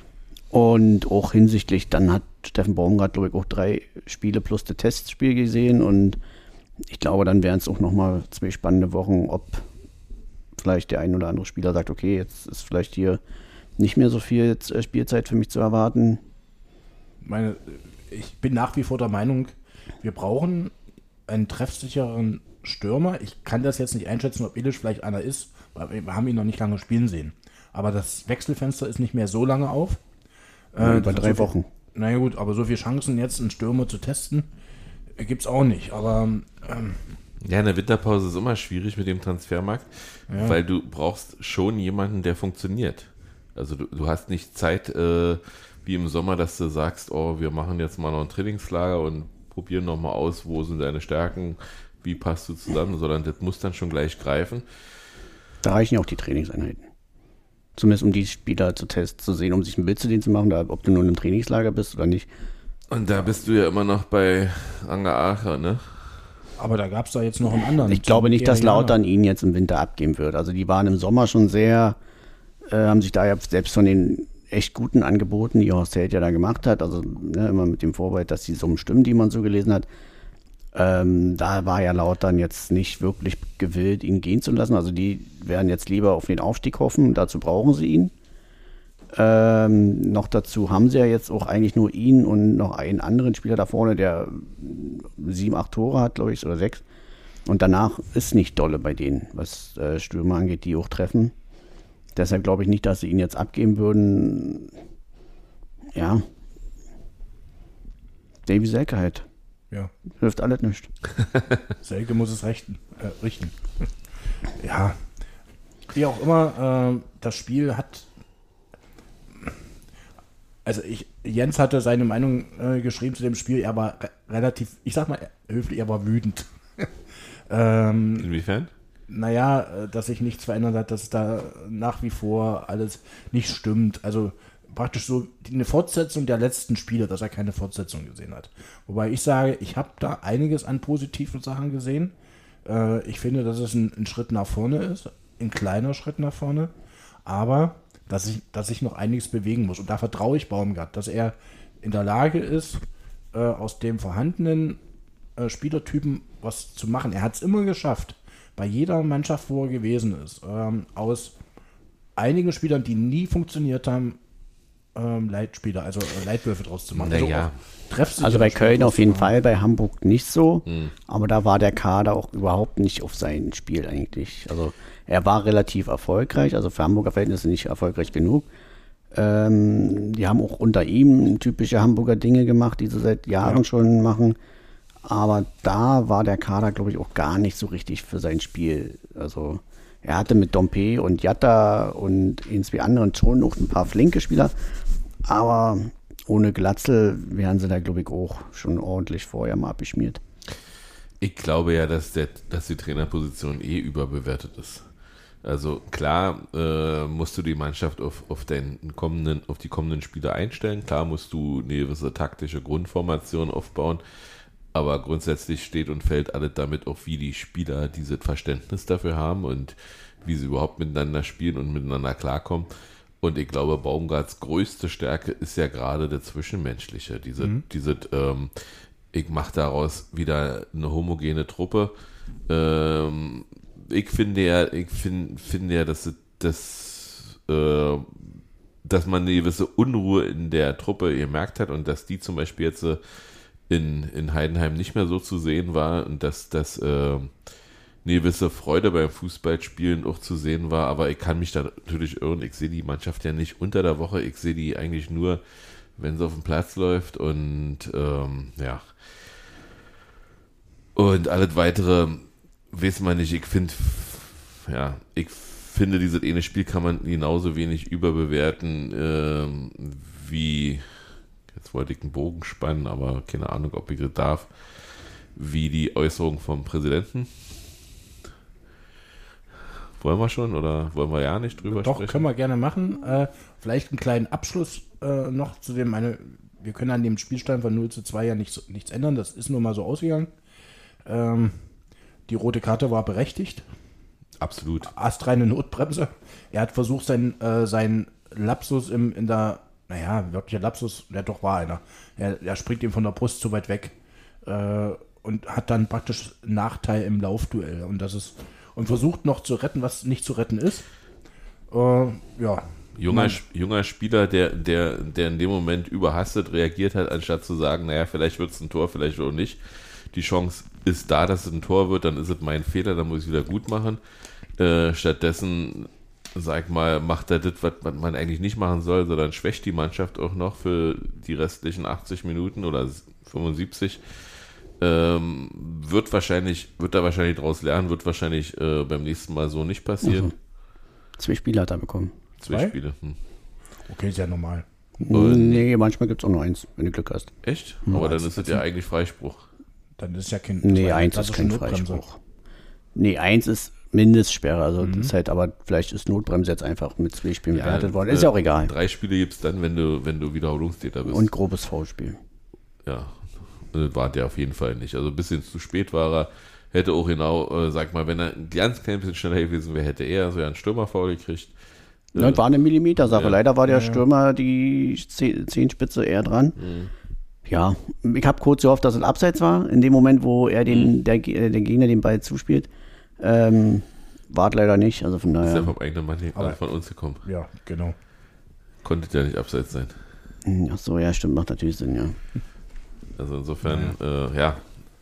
Und auch hinsichtlich, dann hat Steffen Baumgart, glaube ich, auch drei Spiele plus das Testspiel gesehen. Und ich glaube, dann wären es auch nochmal zwei spannende Wochen, ob vielleicht der ein oder andere Spieler sagt, okay, jetzt ist vielleicht hier nicht mehr so viel jetzt Spielzeit für mich zu erwarten. Meine, ich bin nach wie vor der Meinung, wir brauchen einen treffsicheren Stürmer. Ich kann das jetzt nicht einschätzen, ob Illich vielleicht einer ist, weil wir haben ihn noch nicht lange spielen sehen. Aber das Wechselfenster ist nicht mehr so lange auf. Ja, äh, über drei so Wochen. Viel, naja gut, aber so viele Chancen jetzt einen Stürmer zu testen, äh, gibt es auch nicht. Aber ähm, ja, eine Winterpause ist immer schwierig mit dem Transfermarkt, ja. weil du brauchst schon jemanden, der funktioniert. Also du, du hast nicht Zeit äh, wie im Sommer, dass du sagst, oh, wir machen jetzt mal noch ein Trainingslager und probieren nochmal aus, wo sind deine Stärken, wie passt du zusammen, sondern das muss dann schon gleich greifen. Da reichen ja auch die Trainingseinheiten. Zumindest um die Spieler zu testen, zu sehen, um sich ein Bild zu denen zu machen, da, ob du nur in einem Trainingslager bist oder nicht. Und da bist du ja immer noch bei Anger Aacher, ne? Aber da gab es da jetzt noch einen anderen. Ich glaube nicht, dass Lautern ihn jetzt im Winter abgeben wird. Also die waren im Sommer schon sehr, äh, haben sich da ja selbst von den echt guten Angeboten, die Horst Held ja da gemacht hat, also ne, immer mit dem Vorwort, dass die Summen stimmen, die man so gelesen hat, ähm, da war ja Lautern jetzt nicht wirklich gewillt, ihn gehen zu lassen. Also die werden jetzt lieber auf den Aufstieg hoffen, dazu brauchen sie ihn. Ähm, noch dazu haben sie ja jetzt auch eigentlich nur ihn und noch einen anderen Spieler da vorne, der sieben, acht Tore hat, glaube ich, oder sechs. Und danach ist nicht dolle bei denen, was äh, Stürmer angeht, die auch treffen. Deshalb glaube ich nicht, dass sie ihn jetzt abgeben würden. Ja. Davy Selke halt. Ja. Hilft alles nicht. Selke muss es richten. Äh, richten. Ja. Wie auch immer, äh, das Spiel hat. Also ich, Jens hatte seine Meinung äh, geschrieben zu dem Spiel, er war re- relativ, ich sag mal höflich, er war wütend. ähm, Inwiefern? Naja, dass sich nichts verändert hat, dass da nach wie vor alles nicht stimmt. Also praktisch so eine Fortsetzung der letzten Spiele, dass er keine Fortsetzung gesehen hat. Wobei ich sage, ich habe da einiges an positiven Sachen gesehen. Äh, ich finde, dass es ein, ein Schritt nach vorne ist, ein kleiner Schritt nach vorne, aber dass ich, dass ich noch einiges bewegen muss. Und da vertraue ich Baumgart, dass er in der Lage ist, äh, aus dem vorhandenen äh, Spielertypen was zu machen. Er hat es immer geschafft, bei jeder Mannschaft, wo er gewesen ist, ähm, aus einigen Spielern, die nie funktioniert haben, ähm, Leitspieler, also äh, Leitwürfe draus zu machen. Naja. Also, also bei Köln auf jeden Fall, bei Hamburg nicht so, mhm. aber da war der Kader auch überhaupt nicht auf sein Spiel eigentlich. Also er war relativ erfolgreich, also für Hamburger Verhältnisse nicht erfolgreich genug. Ähm, die haben auch unter ihm typische Hamburger Dinge gemacht, die sie seit Jahren ja. schon machen. Aber da war der Kader, glaube ich, auch gar nicht so richtig für sein Spiel. Also er hatte mit Dompe und Jatta und irgendwie anderen schon noch ein paar flinke Spieler. Aber ohne Glatzel wären sie da, glaube ich, auch schon ordentlich vorher mal abgeschmiert. Ich glaube ja, dass, der, dass die Trainerposition eh überbewertet ist. Also klar äh, musst du die Mannschaft auf, auf, den kommenden, auf die kommenden Spiele einstellen. Klar musst du eine gewisse taktische Grundformation aufbauen. Aber grundsätzlich steht und fällt alles damit auch, wie die Spieler dieses Verständnis dafür haben und wie sie überhaupt miteinander spielen und miteinander klarkommen. Und ich glaube, Baumgarts größte Stärke ist ja gerade der Zwischenmenschliche. Diese, mhm. diese, ähm, ich mache daraus wieder eine homogene Truppe. Ähm, ich finde ja, ich find, finde ja, dass, dass, äh, dass man eine gewisse Unruhe in der Truppe gemerkt hat und dass die zum Beispiel jetzt äh, in, in Heidenheim nicht mehr so zu sehen war und dass das äh, eine gewisse Freude beim Fußballspielen auch zu sehen war, aber ich kann mich da natürlich irren, ich sehe die Mannschaft ja nicht unter der Woche, ich sehe die eigentlich nur, wenn sie auf dem Platz läuft und ähm, ja und alles weitere weiß man nicht, ich finde ja, ich finde dieses eine Spiel kann man genauso wenig überbewerten ähm, wie jetzt wollte ich einen Bogen spannen, aber keine Ahnung, ob ich das darf, wie die Äußerung vom Präsidenten. Wollen wir schon oder wollen wir ja nicht drüber Doch, sprechen? Doch, können wir gerne machen. Äh, vielleicht einen kleinen Abschluss äh, noch zu dem, eine, wir können an dem Spielstand von null zu zwei ja nichts, nichts ändern, das ist nun mal so ausgegangen. Ähm, die rote Karte war berechtigt. Absolut. Astreine Notbremse. Er hat versucht, seinen, äh, seinen Lapsus im, in der Naja, wirklicher Lapsus, der doch war einer. Er, er springt ihm von der Brust zu weit weg äh, und hat dann praktisch einen Nachteil im Laufduell. Und das ist und versucht noch zu retten, was nicht zu retten ist. Äh, ja. Junger, junger Spieler, der, der, der in dem Moment überhastet reagiert hat, anstatt zu sagen, naja, vielleicht wird es ein Tor, vielleicht auch nicht. Die Chance ist da, dass es ein Tor wird, dann ist es mein Fehler, dann muss ich es wieder gut machen. Äh, stattdessen sag mal, macht er das, was man eigentlich nicht machen soll, sondern schwächt die Mannschaft auch noch für die restlichen achtzig Minuten oder fünfundsiebzig. Ähm, wird wahrscheinlich, wird er wahrscheinlich daraus lernen, wird wahrscheinlich äh, beim nächsten Mal so nicht passieren. Mhm. Zwei Spiele hat er bekommen. Zwei, Zwei? Spiele. Hm. Okay, ist ja normal. Und nee, manchmal gibt es auch nur eins, wenn du Glück hast. Echt? Mhm. Aber dann ist es ja eigentlich Freispruch. Dann ist ja kein... Nee, eins ist kein Freispruch. Nee, eins ist Mindestsperre, also mhm. das ist halt, aber vielleicht ist Notbremse jetzt einfach mit zwei Spielen ja, bewertet worden. Ist ja auch egal. Drei Spiele gibt es dann, wenn du, wenn du Wiederholungstäter bist. Und grobes Foulspiel. Ja, das war der auf jeden Fall nicht. Also ein bisschen zu spät war er. Hätte auch genau, äh, sag mal, wenn er ein ganz klein bisschen schneller gewesen wäre, hätte er so einen Stürmerfoul gekriegt. Ja, das war eine Millimeter-Sache. Ja. Leider war der ja. Stürmer die Zehenspitze eher dran. Mhm. Ja, ich habe kurz gehofft, dass es abseits war. In dem Moment, wo er den, mhm. der, der Gegner den Ball zuspielt. Ähm, war leider nicht, also von daher. Ist ja vom eigenen Mann hier von uns gekommen. Ja, genau. Konnte ja nicht abseits sein. Ach so, ja, stimmt, macht natürlich Sinn, ja. Also insofern, ja, äh, ja.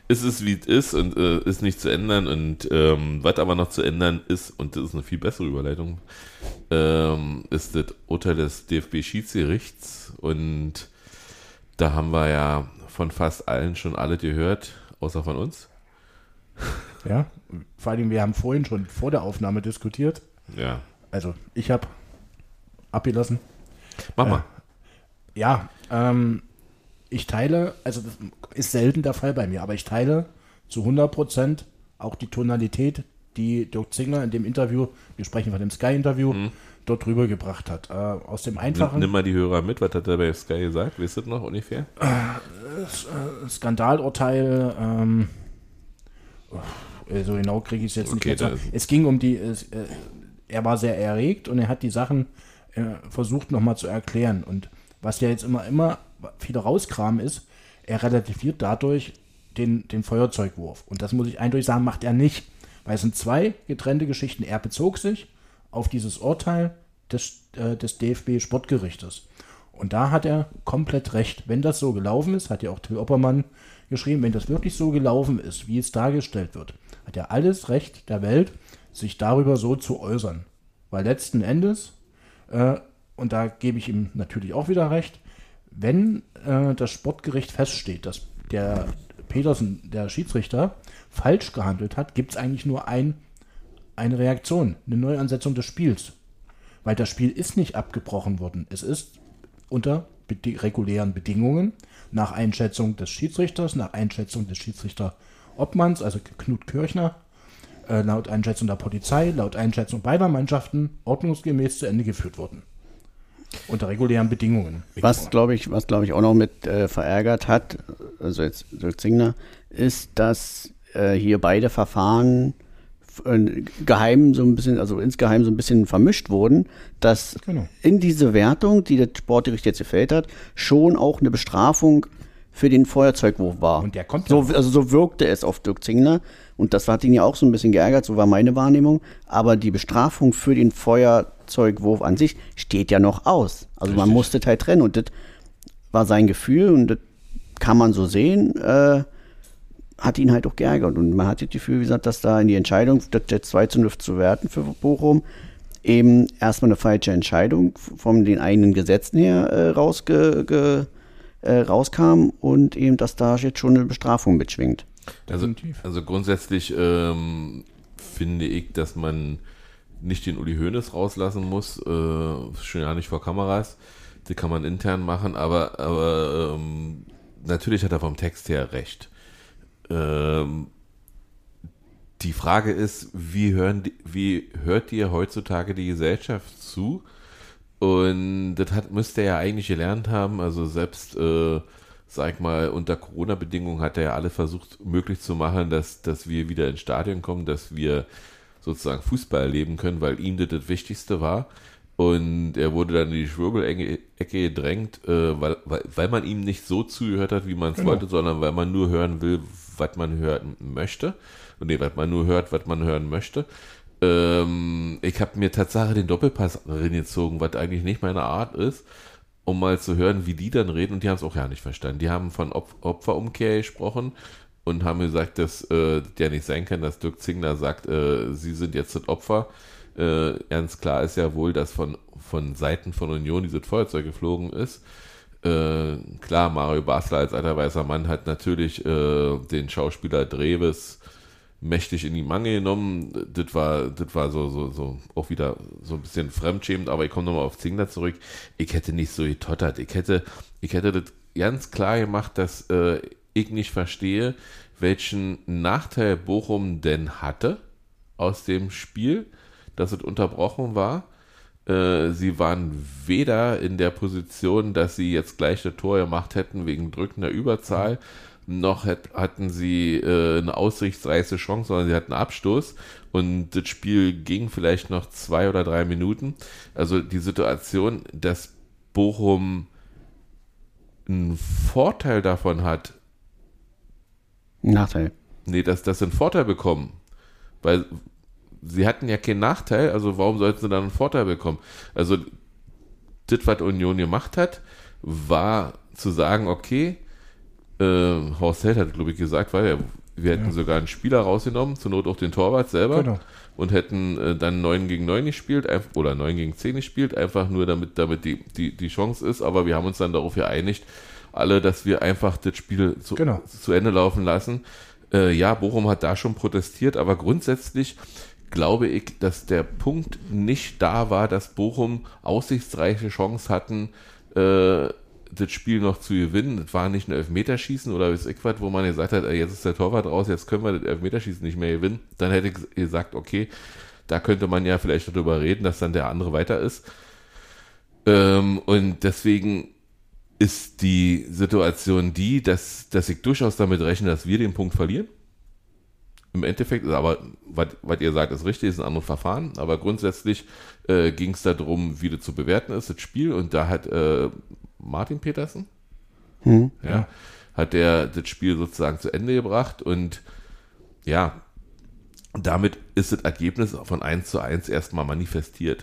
ist es, wie es ist und äh, ist nicht zu ändern. Und ähm, was aber noch zu ändern ist, und das ist eine viel bessere Überleitung, ähm, ist das Urteil des D F B-Schiedsgerichts. Und da haben wir ja von fast allen schon alle gehört, außer von uns. Ja, vor allem, wir haben vorhin schon vor der Aufnahme diskutiert. Ja. Also, ich habe abgelassen. Mach mal. Äh, ja, ähm, ich teile, also das ist selten der Fall bei mir, aber ich teile zu hundert Prozent auch die Tonalität, die Dirk Zingler in dem Interview, wir sprechen von dem Sky-Interview, mhm. dort rübergebracht hat. Äh, aus dem einfachen... Nimm mal die Hörer mit, was hat er bei Sky gesagt? Wisst ihr noch ungefähr? Äh, Skandalurteil, ähm, so genau kriege ich es jetzt okay, nicht mehr. Es ging um die, es, äh, er war sehr erregt und er hat die Sachen äh, versucht nochmal zu erklären. Und was ja jetzt immer, immer wieder rauskramen ist, er relativiert dadurch den, den Feuerzeugwurf. Und das muss ich eindeutig sagen, macht er nicht. Weil es sind zwei getrennte Geschichten. Er bezog sich auf dieses Urteil des, äh, des D F B-Sportgerichtes. Und da hat er komplett recht. Wenn das so gelaufen ist, hat ja auch Till Oppermann geschrieben, wenn das wirklich so gelaufen ist, wie es dargestellt wird, hat er alles Recht der Welt, sich darüber so zu äußern. Weil letzten Endes, äh, und da gebe ich ihm natürlich auch wieder recht, wenn äh, das Sportgericht feststeht, dass der Petersen, der Schiedsrichter, falsch gehandelt hat, gibt es eigentlich nur ein, eine Reaktion, eine Neuansetzung des Spiels. Weil das Spiel ist nicht abgebrochen worden. Es ist unter bedi- regulären Bedingungen, nach Einschätzung des Schiedsrichters, nach Einschätzung des Schiedsrichter Obmanns, also Knut Kirchner, äh, laut Einschätzung der Polizei, laut Einschätzung beider Mannschaften ordnungsgemäß zu Ende geführt worden. Unter regulären Bedingungen. Was, glaube ich, was, glaube ich, auch noch mit äh, verärgert hat, also jetzt Dirk Zingler, ist, dass äh, hier beide Verfahren äh, geheim so ein bisschen, also insgeheim so ein bisschen vermischt wurden, dass genau. in diese Wertung, die das Sportgericht jetzt gefällt hat, schon auch eine Bestrafung für den Feuerzeugwurf war. Und der kommt so, also so wirkte es auf Dirk Zingler. Und das hat ihn ja auch so ein bisschen geärgert, so war meine Wahrnehmung. Aber die Bestrafung für den Feuerzeugwurf an sich steht ja noch aus. Also Richtig. Man musste halt trennen und das war sein Gefühl und das kann man so sehen, äh, hat ihn halt auch geärgert. Und man hat das Gefühl, wie gesagt, dass da in die Entscheidung, das jetzt zwei zu null zu werten für Bochum, eben erstmal eine falsche Entscheidung von den eigenen Gesetzen her äh, rausge, ge, äh, rauskam und eben, dass da jetzt schon eine Bestrafung mitschwingt. Also, also grundsätzlich ähm, finde ich, dass man nicht den Uli Hoeneß rauslassen muss, äh, schon ja nicht vor Kameras, die kann man intern machen, aber, aber ähm, natürlich hat er vom Text her recht. Ähm, die Frage ist, wie, hören die, wie hört dir heutzutage die Gesellschaft zu? Und das hat, müsste er ja eigentlich gelernt haben, also selbst äh, sag ich mal, unter Corona-Bedingungen hat er ja alle versucht, möglich zu machen, dass, dass wir wieder ins Stadion kommen, dass wir sozusagen Fußball erleben können, weil ihm das das Wichtigste war. Und er wurde dann in die Schwurbelecke gedrängt, äh, weil, weil, weil man ihm nicht so zugehört hat, wie man es genau. wollte, sondern weil man nur hören will, was man hören möchte. Und nee, was man nur hört, was man hören möchte. Ähm, ich habe mir tatsächlich den Doppelpass reingezogen, was eigentlich nicht meine Art ist, um mal zu hören, wie die dann reden, und die haben es auch ja nicht verstanden. Die haben von Op- Opferumkehr gesprochen und haben gesagt, dass äh, der nicht sein kann, dass Dirk Zingler sagt, äh, sie sind jetzt das Opfer. Äh, ganz klar ist ja wohl, dass von, von Seiten von Union dieses Feuerzeug geflogen ist. Äh, klar, Mario Basler als alter weißer Mann hat natürlich äh, den Schauspieler Dreves mächtig in die Mangel genommen. Das war, das war so, so, so auch wieder so ein bisschen fremdschämend, aber ich komme nochmal auf Zingler zurück. Ich hätte nicht so getottert. Ich hätte, ich hätte das ganz klar gemacht, dass äh, ich nicht verstehe, welchen Nachteil Bochum denn hatte aus dem Spiel, dass es unterbrochen war. Äh, sie waren weder in der Position, dass sie jetzt gleich das Tor gemacht hätten wegen drückender Überzahl, noch hat, hatten sie äh, eine aussichtsreiche Chance, sondern sie hatten einen Abstoß und das Spiel ging vielleicht noch zwei oder drei Minuten. Also die Situation, dass Bochum einen Vorteil davon hat. Nachteil. Nee, dass, dass sie einen Vorteil bekommen. Weil sie hatten ja keinen Nachteil, also warum sollten sie dann einen Vorteil bekommen? Also das, was Union gemacht hat, war zu sagen, okay, Äh, Horst Held hat, glaube ich, gesagt, weil er wir hätten ja. sogar einen Spieler rausgenommen, zur Not auch den Torwart selber. Genau. Und hätten äh, dann neun gegen neun gespielt, einfach, oder neun gegen zehn gespielt, einfach nur damit, damit die, die, die Chance ist. Aber wir haben uns dann darauf geeinigt, alle, dass wir einfach das Spiel zu, genau. zu Ende laufen lassen. Äh, ja, Bochum hat da schon protestiert, aber grundsätzlich glaube ich, dass der Punkt nicht da war, dass Bochum aussichtsreiche Chance hatten, äh, das Spiel noch zu gewinnen. Das war nicht ein Elfmeterschießen oder was ich was, wo man gesagt hat, jetzt ist der Torwart raus, jetzt können wir das Elfmeterschießen nicht mehr gewinnen. Dann hätte ich gesagt, okay, da könnte man ja vielleicht darüber reden, dass dann der andere weiter ist. Ähm, und deswegen ist die Situation die, dass, dass ich durchaus damit rechne, dass wir den Punkt verlieren. Im Endeffekt, aber was, was ihr sagt, ist richtig, ist ein anderes Verfahren, aber grundsätzlich äh, ging es darum, wie das zu bewerten ist, das Spiel, und da hat äh, Martin Petersen, hm. ja, hat der das Spiel sozusagen zu Ende gebracht, und ja, damit ist das Ergebnis von eins zu eins erstmal manifestiert.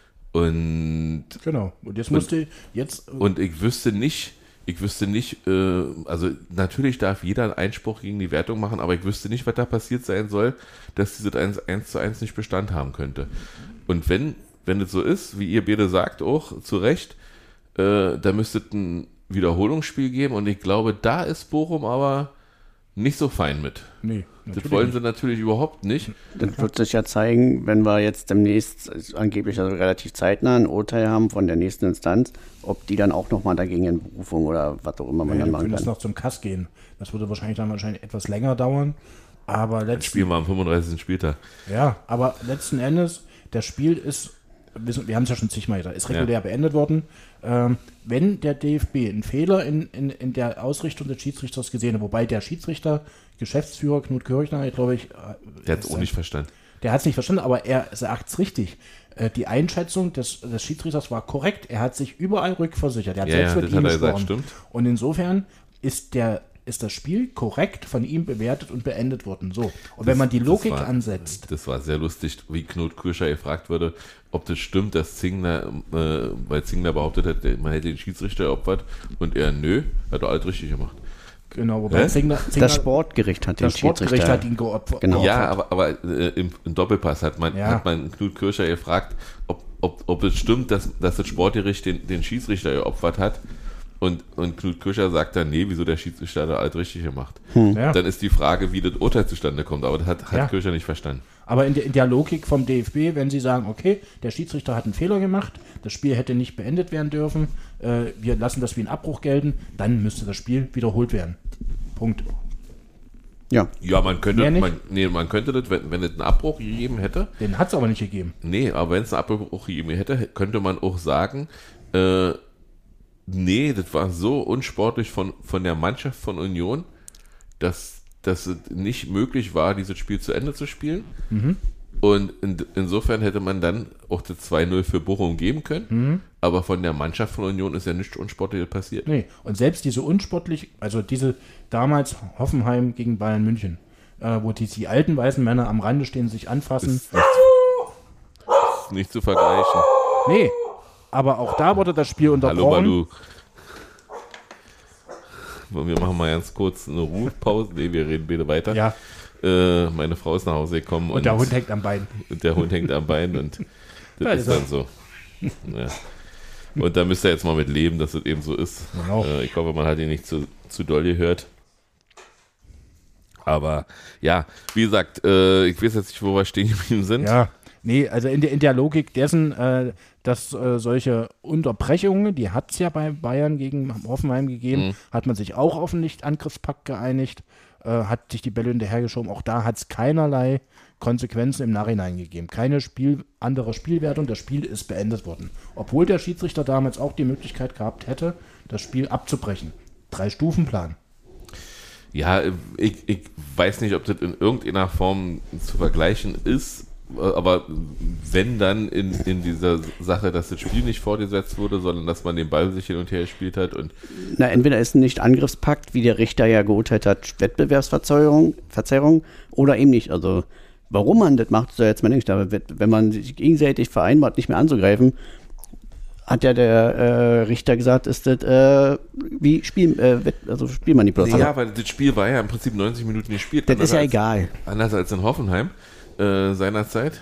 Und genau, und jetzt musste jetzt und ich wüsste nicht, ich wüsste nicht, äh, also natürlich darf jeder einen Einspruch gegen die Wertung machen, aber ich wüsste nicht, was da passiert sein soll, dass dieses eins zu eins nicht Bestand haben könnte. Und wenn, wenn es so ist, wie ihr beide sagt, auch zu Recht, äh, da müsste es ein Wiederholungsspiel geben, und ich glaube, da ist Bochum aber nicht so fein mit. Nee, das wollen sie natürlich überhaupt nicht. Das wird sich ja zeigen, wenn wir jetzt demnächst angeblich also relativ zeitnah ein Urteil haben von der nächsten Instanz, ob die dann auch nochmal dagegen in Berufung oder was auch immer man ja, dann machen kann. Wir können das noch zum Kass gehen. Das würde wahrscheinlich dann wahrscheinlich etwas länger dauern. Aber letzten, das Spiel war am fünfunddreißigsten Spieltag. Ja, aber letzten Endes, das Spiel ist, wir haben es ja schon zigmal gesagt, ist regulär ja. beendet worden. Ähm, wenn der D F B einen Fehler in, in, in der Ausrichtung des Schiedsrichters gesehen hat, wobei der Schiedsrichter, Geschäftsführer Knut Kirchner, glaube ich... Der hat es auch nicht verstanden. Der hat es nicht verstanden, aber er sagt es richtig. Äh, die Einschätzung des, des Schiedsrichters war korrekt. Er hat sich überall rückversichert. Er hat ja, selbst ja, mit ihm ihm gesprochen. Gesagt, und insofern ist der ist das Spiel korrekt von ihm bewertet und beendet worden. So. Und das, wenn man die Logik das war, ansetzt. Das war sehr lustig, wie Knut Kircher gefragt wurde, ob das stimmt, dass Zingler, äh, weil Zingler behauptet hat, man hätte den Schiedsrichter opfert, und er, nö, hat er alles richtig gemacht. Genau, wobei Zingler, Zingler, das Sportgericht hat den das Sportgericht Schiedsrichter hat ihn geopfert. Genau. Ja, aber, aber äh, im, im Doppelpass hat man, ja. hat man Knut Kircher gefragt, ob, ob, ob es stimmt, dass, dass das Sportgericht den, den Schiedsrichter geopfert hat. Und, und Knut Kircher sagt dann, nee, wieso der Schiedsrichter hat alles richtig gemacht. Hm. Ja. Dann ist die Frage, wie das Urteil zustande kommt, aber das hat, hat ja. Kircher nicht verstanden. Aber in der, in der Logik vom D F B, wenn sie sagen, okay, der Schiedsrichter hat einen Fehler gemacht, das Spiel hätte nicht beendet werden dürfen, äh, wir lassen das wie ein Abbruch gelten, dann müsste das Spiel wiederholt werden. Punkt. Ja, ja, man könnte, man, nee, man könnte das, wenn, wenn es einen Abbruch gegeben hätte. Den hat es aber nicht gegeben. Nee, aber wenn es einen Abbruch gegeben hätte, könnte man auch sagen, äh, nee, das war so unsportlich von, von der Mannschaft von Union, dass, dass es nicht möglich war, dieses Spiel zu Ende zu spielen. Mhm. Und in, insofern hätte man dann auch das zwei null für Bochum geben können. Mhm. Aber von der Mannschaft von Union ist ja nichts Unsportliches passiert. Nee, und selbst diese unsportlich, also diese damals Hoffenheim gegen Bayern München, äh, wo die, die alten weißen Männer am Rande stehen, sich anfassen. Ist nicht, ist nicht zu vergleichen. Nee. Aber auch da wurde das Spiel unterbrochen. Hallo, Balu. Wir machen mal ganz kurz eine Ruhepause. Nee, wir reden bitte weiter. Ja. Äh, meine Frau ist nach Hause gekommen. Und, und der Hund hängt am Bein. Und der Hund hängt am Bein, und das da ist, ist dann so. Ja. Und da müsst ihr jetzt mal mit leben, dass es eben so ist. Genau. Äh, ich hoffe, man hat ihn nicht zu, zu doll gehört. Aber ja, wie gesagt, äh, ich weiß jetzt nicht, wo wir stehen geblieben sind. Ja. Nee, also in der, in der Logik dessen, äh, dass äh, solche Unterbrechungen, die hat es ja bei Bayern gegen Hoffenheim gegeben, mhm. hat man sich auch auf einen Nicht-Angriffspakt geeinigt, äh, hat sich die Bälle hinterhergeschoben. Auch da hat es keinerlei Konsequenzen im Nachhinein gegeben. Keine Spiel, andere Spielwertung, das Spiel ist beendet worden. Obwohl der Schiedsrichter damals auch die Möglichkeit gehabt hätte, das Spiel abzubrechen. Drei-Stufen-Plan. Ja, ich, ich weiß nicht, ob das in irgendeiner Form zu vergleichen ist. Aber wenn dann in, in dieser Sache, dass das Spiel nicht fortgesetzt wurde, sondern dass man den Ball sich hin und her gespielt hat. Und Na, entweder ist ein Nicht-Angriffspakt, wie der Richter ja geurteilt hat, Wettbewerbsverzerrung, Verzerrung, oder eben nicht. Also warum man das macht, ist ja jetzt mal nicht. Aber wenn man sich gegenseitig vereinbart, nicht mehr anzugreifen, hat ja der äh, Richter gesagt, ist das äh, wie Spiel, äh, also Spielmanipulation. Ja, weil das Spiel war ja im Prinzip neunzig Minuten gespielt. Das ist ja als, egal. Anders als in Hoffenheim äh, seinerzeit.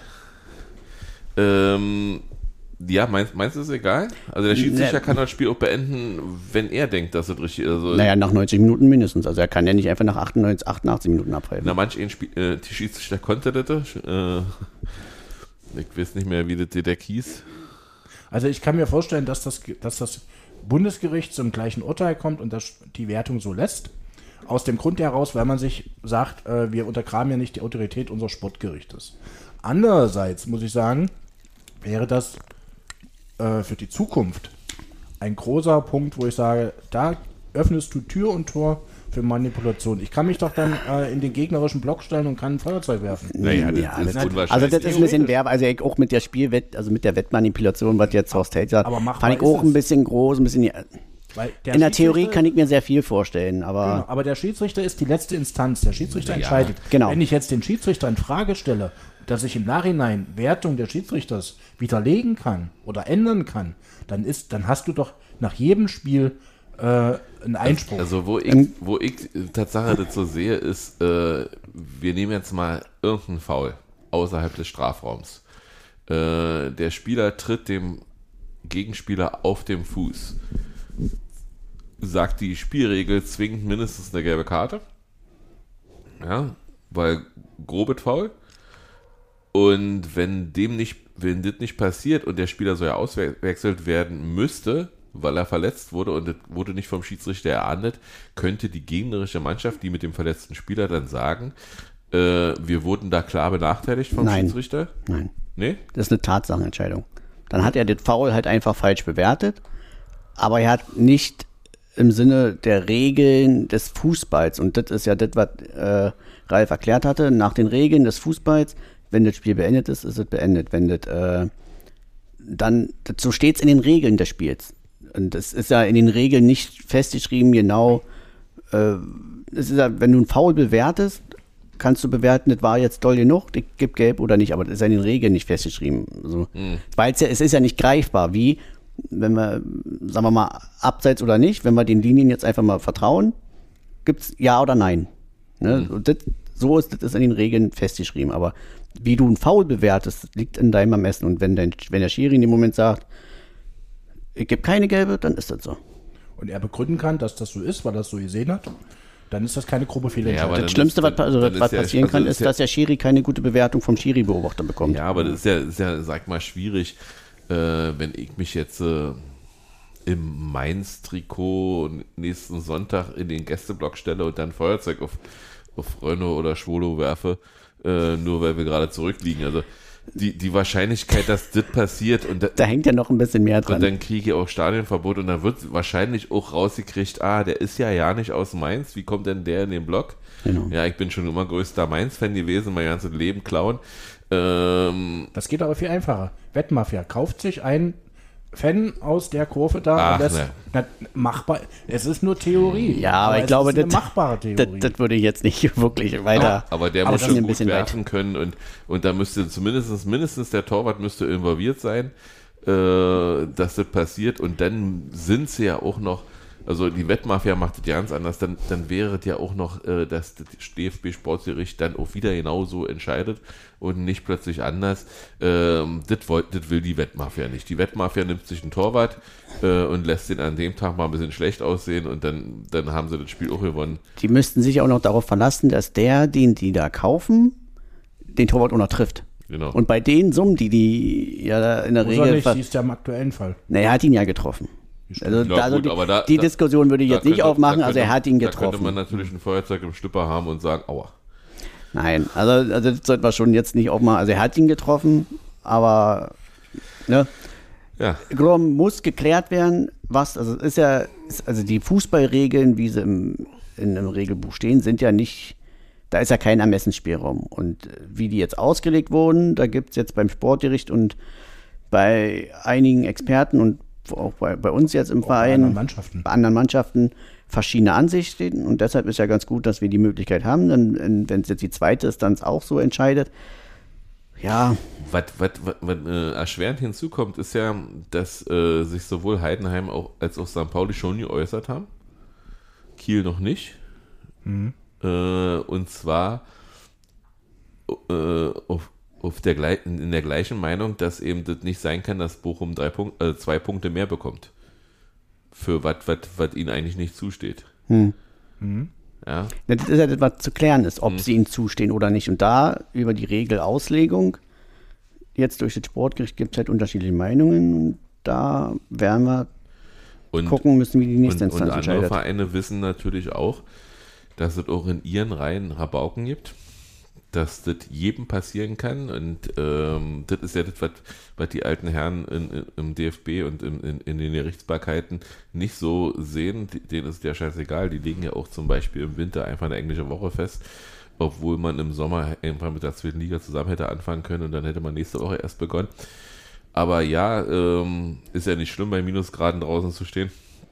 Ähm, ja, meinst, meinst du, es ist egal? Also der Schiedsrichter kann das Spiel auch beenden, wenn er denkt, dass es richtig ist. Also naja, nach neunzig Minuten mindestens. Also er kann ja nicht einfach nach achtundneunzig, achtundachtzig Minuten abpfeifen. Na, manch ein Spiel, äh, die Schiedsrichter konnte das. Äh, ich weiß nicht mehr, wie das der hieß. Also ich kann mir vorstellen, dass das, dass das Bundesgericht zum gleichen Urteil kommt und das die Wertung so lässt. Aus dem Grund heraus, weil man sich sagt, äh, wir untergraben ja nicht die Autorität unseres Sportgerichtes. Andererseits muss ich sagen, wäre das äh, für die Zukunft ein großer Punkt, wo ich sage, da öffnest du Tür und Tor für Manipulation. Ich kann mich doch dann äh, in den gegnerischen Block stellen und kann ein Feuerzeug werfen. Naja, das, ja, das das ist unwahrscheinlich. Also das ist ein bisschen Werbe, also auch mit der Spielwett, also mit der Wettmanipulation, was jetzt Horst Held sagt, fand ich auch ein bisschen groß, ein bisschen. Weil der in der Theorie kann ich mir sehr viel vorstellen, aber. Genau, aber der Schiedsrichter ist die letzte Instanz. Der Schiedsrichter ja, entscheidet. Genau. Wenn ich jetzt den Schiedsrichter in Frage stelle, dass ich im Nachhinein Wertung des Schiedsrichters widerlegen kann oder ändern kann, dann ist, dann hast du doch nach jedem Spiel äh, einen Einspruch. Also wo ich, wo ich Tatsache das so sehe, ist, äh, wir nehmen jetzt mal irgendeinen Foul außerhalb des Strafraums. Äh, der Spieler tritt dem Gegenspieler auf dem Fuß. Sagt die Spielregel zwingend mindestens eine gelbe Karte. Ja, weil grobes Foul. Und wenn dem nicht, wenn das nicht passiert und der Spieler so ja auswechselt werden müsste, weil er verletzt wurde und das wurde nicht vom Schiedsrichter erahndet, könnte die gegnerische Mannschaft, die mit dem verletzten Spieler dann sagen, äh, wir wurden da klar benachteiligt vom Nein. Schiedsrichter? Nein. Nee? Das ist eine Tatsachenentscheidung. Dann hat er das Foul halt einfach falsch bewertet, aber er hat nicht im Sinne der Regeln des Fußballs, und das ist ja das, was äh, Ralf erklärt hatte, nach den Regeln des Fußballs, wenn das Spiel beendet ist, ist es beendet. Wenn das, äh, dann, das, so steht es in den Regeln des Spiels. Und es ist ja in den Regeln nicht festgeschrieben, genau, äh, es ist ja, wenn du ein Foul bewertest, kannst du bewerten, das war jetzt doll genug, das gibt gelb oder nicht, aber das ist ja in den Regeln nicht festgeschrieben. Also, mhm. Weil es ja, es ist ja nicht greifbar, wie, wenn wir, sagen wir mal, abseits oder nicht, wenn wir den Linien jetzt einfach mal vertrauen, gibt es ja oder nein. Ne? Mhm. Und das, so ist das in den Regeln festgeschrieben, aber wie du ein Foul bewertest, liegt in deinem Ermessen. Und wenn, dein, wenn der Schiri in dem Moment sagt, ich gebe keine gelbe, dann ist das so. Und er begründen kann, dass das so ist, weil er das so gesehen hat, dann ist das keine grobe Fehlentscheidung. Ja, das Schlimmste, ist, was, also, was ja, passieren also kann, ist, ja, dass der Schiri keine gute Bewertung vom Schiri-Beobachter bekommt. Ja, aber das ist ja, ist ja sag mal, schwierig, äh, wenn ich mich jetzt äh, im Mainz-Trikot nächsten Sonntag in den Gästeblock stelle und dann Feuerzeug auf, auf Renault oder Schwolo werfe, äh, nur weil wir gerade zurückliegen. Also die, die Wahrscheinlichkeit, dass das passiert und da, da hängt ja noch ein bisschen mehr dran. Und dann kriege ich auch Stadionverbot und dann wird wahrscheinlich auch rausgekriegt, ah, der ist ja ja nicht aus Mainz, wie kommt denn der in den Block? Genau. Ja, ich bin schon immer größter Mainz-Fan gewesen, mein ganzes Leben klauen. Ähm, das geht aber viel einfacher. Wettmafia kauft sich einen Fan aus der Kurve da. Ach, und das, ne. na, machbar. Es ist nur Theorie. Ja, aber, aber ich es glaube, ist eine das, machbare Theorie. Das, das würde ich jetzt nicht wirklich weiter. Aber der aber muss schon gut weit. werfen können und, und da müsste zumindest mindestens der Torwart müsste involviert sein, äh, dass das passiert. Und dann sind sie ja auch noch, also die Wettmafia macht das ja ganz anders, dann, dann wäre es ja auch noch, äh, dass das D F B-Sportgericht dann auch wieder genauso entscheidet und nicht plötzlich anders. Ähm, das, wollt, das will die Wettmafia nicht. Die Wettmafia nimmt sich einen Torwart äh, und lässt den an dem Tag mal ein bisschen schlecht aussehen und dann, dann haben sie das Spiel auch gewonnen. Die müssten sich auch noch darauf verlassen, dass der, den die da kaufen, den Torwart auch noch trifft. Genau. Und bei den Summen, die die ja da in der Muss Regel... Er nicht, sie ist ja im aktuellen Fall. Na, er hat ihn ja getroffen. Also, ja, also gut, die, aber da, die da, Diskussion würde ich jetzt könnte, nicht aufmachen, könnte, also er hat ihn getroffen. Da könnte man natürlich ein Feuerzeug im Schlüpper haben und sagen, aua. Nein, also, also das sollten wir schon jetzt nicht aufmachen. Also er hat ihn getroffen, aber ne, ja. muss geklärt werden, was, also ist ja, ist, also die Fußballregeln, wie sie im, in einem Regelbuch stehen, sind ja nicht, da ist ja kein Ermessensspielraum. Und wie die jetzt ausgelegt wurden, da gibt es jetzt beim Sportgericht und bei einigen Experten und auch bei, bei uns jetzt im auch Verein, bei anderen Mannschaften. bei anderen Mannschaften verschiedene Ansichten und deshalb ist ja ganz gut, dass wir die Möglichkeit haben, denn wenn es jetzt die zweite Instanz auch so entscheidet, Ja. Was, was, was, was äh, erschwerend hinzukommt, ist ja, dass äh, sich sowohl Heidenheim auch, als auch Sankt Pauli schon geäußert haben. Kiel noch nicht. Mhm. Äh, und zwar äh, auf, auf der, in der gleichen Meinung, dass eben das nicht sein kann, dass Bochum drei Punkt, äh, zwei Punkte mehr bekommt. Für was, was ihnen eigentlich nicht zusteht. Hm. Mhm. Ja. Das ist ja das, was zu klären ist, ob hm. sie ihnen zustehen oder nicht. Und da über die Regelauslegung, jetzt durch das Sportgericht gibt es halt unterschiedliche Meinungen. Und da werden wir und, gucken müssen, wie die nächste und, Instanz und entscheidet. Und andere Vereine wissen natürlich auch, dass es auch in ihren Reihen Rabauken gibt, dass das jedem passieren kann. Und ähm, das ist ja das, was, was die alten Herren in, in, im D F B und in, in, in den Gerichtsbarkeiten nicht so sehen. Denen ist ja scheißegal. Die legen ja auch zum Beispiel im Winter einfach eine englische Woche fest, obwohl man im Sommer einfach mit der zweiten Liga zusammen hätte anfangen können und dann hätte man nächste Woche erst begonnen. Aber ja, ähm, ist ja nicht schlimm, bei Minusgraden draußen zu stehen.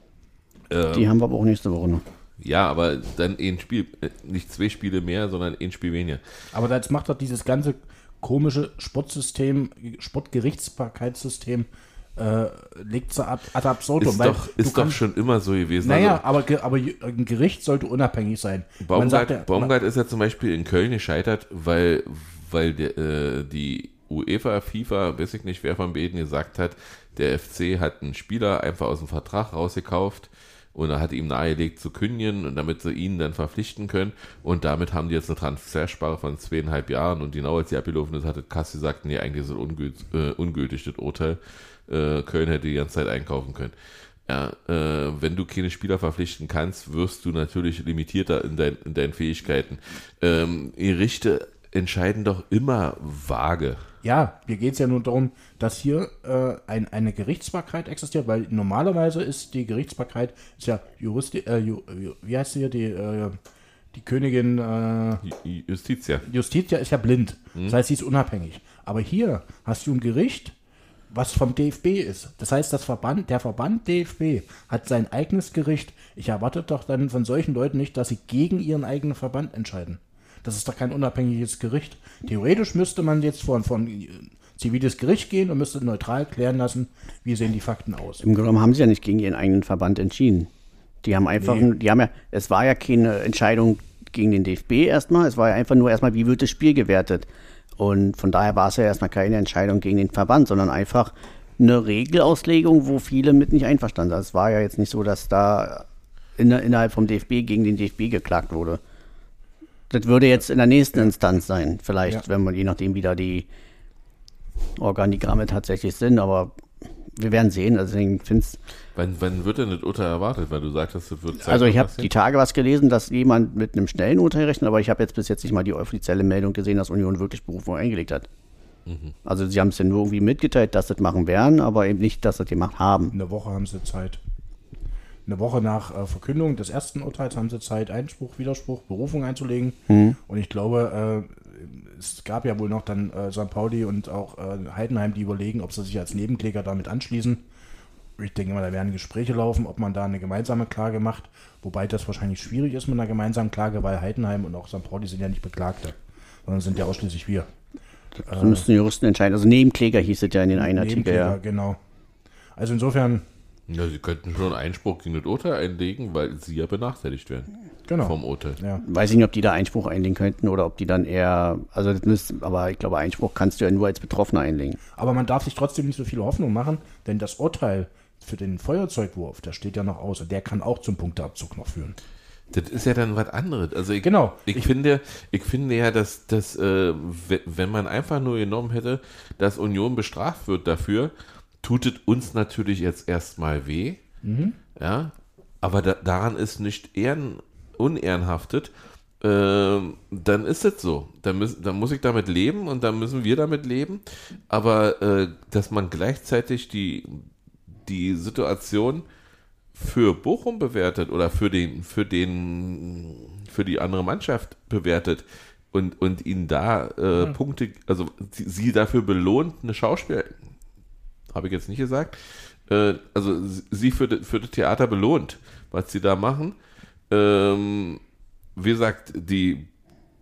Ähm, die haben wir aber auch nächste Woche noch. Ja, aber dann ein Spiel, nicht zwei Spiele mehr, sondern ein Spiel weniger. Aber das macht doch dieses ganze komische Sportsystem, Sportgerichtsbarkeitssystem, äh, legt so ad, ad absurdum. Ist, weil doch, ist doch schon immer so gewesen. Naja, also, aber, aber ein Gericht sollte unabhängig sein. Baumgart, ja, Baumgart ist ja zum Beispiel in Köln gescheitert, weil, weil der, äh, die UEFA, FIFA, weiß ich nicht, wer von beiden gesagt hat, der F C hat einen Spieler einfach aus dem Vertrag rausgekauft und er hat ihm nahegelegt zu kündigen und damit sie ihn dann verpflichten können und damit haben die jetzt eine Transfersperre von zweieinhalb Jahren und genau als die abgelaufen ist, hatte Kass gesagt, nee, eigentlich ist es ungült, äh, ungültig, das Urteil. Äh, Köln hätte die ganze Zeit einkaufen können. Ja, äh, wenn du keine Spieler verpflichten kannst, wirst du natürlich limitierter in, dein, in deinen Fähigkeiten. Ähm, Gerichte entscheiden doch immer vage. Ja, mir geht es ja nur darum, dass hier äh, ein, eine Gerichtsbarkeit existiert, weil normalerweise ist die Gerichtsbarkeit, ist ja Juristi, äh, ju, wie heißt sie hier, die, äh, die Königin äh, Justitia. Justitia ist ja blind, hm. Das heißt, sie ist unabhängig. Aber hier hast du ein Gericht, was vom D F B ist. Das heißt, das Verband, der Verband D F B hat sein eigenes Gericht. Ich erwarte doch dann von solchen Leuten nicht, dass sie gegen ihren eigenen Verband entscheiden. Das ist doch kein unabhängiges Gericht. Theoretisch müsste man jetzt vor ein ziviles Gericht gehen und müsste neutral klären lassen, wie sehen die Fakten aus. Im Grunde genommen haben sie ja nicht gegen ihren eigenen Verband entschieden. Die haben einfach, nee. die haben ja, es war ja keine Entscheidung gegen den D F B erstmal, es war ja einfach nur erstmal, wie wird das Spiel gewertet. Und von daher war es ja erstmal keine Entscheidung gegen den Verband, sondern einfach eine Regelauslegung, wo viele mit nicht einverstanden sind. Es war ja jetzt nicht so, dass da in, innerhalb vom D F B gegen den D F B geklagt wurde. Das würde jetzt in der nächsten Instanz sein, vielleicht, ja. wenn man, je nachdem, wie da die Organigramme tatsächlich sind, aber wir werden sehen. Also ich find's, wann, wann wird denn das Urteil erwartet? Weil du sagtest, das wird Zeit. Also ich habe die Tage was gelesen, dass jemand mit einem schnellen Urteil rechnet, aber ich habe jetzt bis jetzt nicht mal die offizielle Meldung gesehen, dass Union wirklich Berufung eingelegt hat. Mhm. Also sie haben es ja nur irgendwie mitgeteilt, dass sie das machen werden, aber eben nicht, dass sie das gemacht haben. Eine Woche haben sie Zeit. Eine Woche nach äh, Verkündung des ersten Urteils haben sie Zeit, Einspruch, Widerspruch, Berufung einzulegen. Mhm. Und ich glaube, äh, es gab ja wohl noch dann äh, Sankt Pauli und auch äh, Heidenheim, die überlegen, ob sie sich als Nebenkläger damit anschließen. Ich denke mal, da werden Gespräche laufen, ob man da eine gemeinsame Klage macht. Wobei das wahrscheinlich schwierig ist mit einer gemeinsamen Klage, weil Heidenheim und auch Sankt Pauli sind ja nicht Beklagte, sondern sind ja ausschließlich wir. Das äh, müssten Juristen entscheiden. Also Nebenkläger hieß es ja in den einen Artikel. Ja, genau. Also insofern... Ja, sie könnten schon Einspruch gegen das Urteil einlegen, weil sie ja benachteiligt werden. Genau. Vom Urteil. Ja. Weiß ich nicht, ob die da Einspruch einlegen könnten oder ob die dann eher, also das müsste, aber ich glaube, Einspruch kannst du ja nur als Betroffener einlegen. Aber man darf sich trotzdem nicht so viel Hoffnung machen, denn das Urteil für den Feuerzeugwurf, der steht ja noch aus und der kann auch zum Punkteabzug noch führen. Das ist ja dann was anderes. Also ich, genau. ich, ich, finde, ich finde ja, dass, dass äh, wenn man einfach nur genommen hätte, dass Union bestraft wird dafür, tut es uns natürlich jetzt erstmal weh, mhm. ja, aber da, daran ist nicht ehren, unehrenhaftet, äh, dann ist es so. Dann, müssen, dann muss ich damit leben und dann müssen wir damit leben, aber äh, dass man gleichzeitig die, die Situation für Bochum bewertet oder für den, für den, für die andere Mannschaft bewertet und, und ihnen da äh, mhm. Punkte, also sie, sie dafür belohnt, eine Schauspiel habe ich jetzt nicht gesagt, äh, also sie für, de, für das Theater belohnt, was sie da machen. Ähm, wie gesagt, die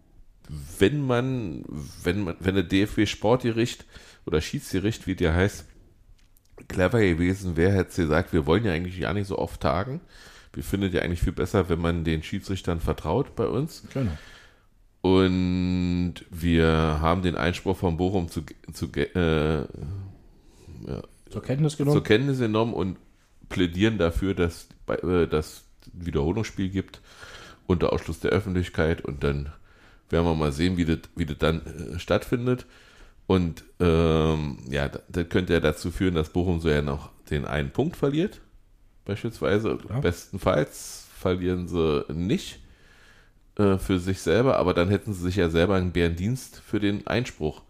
wenn man, wenn man, wenn der D F B-Sportgericht oder Schiedsgericht, wie der heißt, clever gewesen wäre, hätte sie gesagt, wir wollen ja eigentlich ja nicht so oft tagen. Wir finden es ja eigentlich viel besser, wenn man den Schiedsrichtern vertraut bei uns. Genau. Und wir haben den Einspruch von Bochum zu, zu, äh, ja, zur Kenntnis genommen. zur Kenntnis genommen und plädieren dafür, dass äh, das ein Wiederholungsspiel gibt unter Ausschluss der Öffentlichkeit, und dann werden wir mal sehen, wie das, wie das dann äh, stattfindet. Und ähm, ja, das, das könnte ja dazu führen, dass Bochum so ja noch den einen Punkt verliert, beispielsweise. Ja. Bestenfalls verlieren sie nicht äh, für sich selber, aber dann hätten sie sich ja selber einen Bärendienst für den Einspruch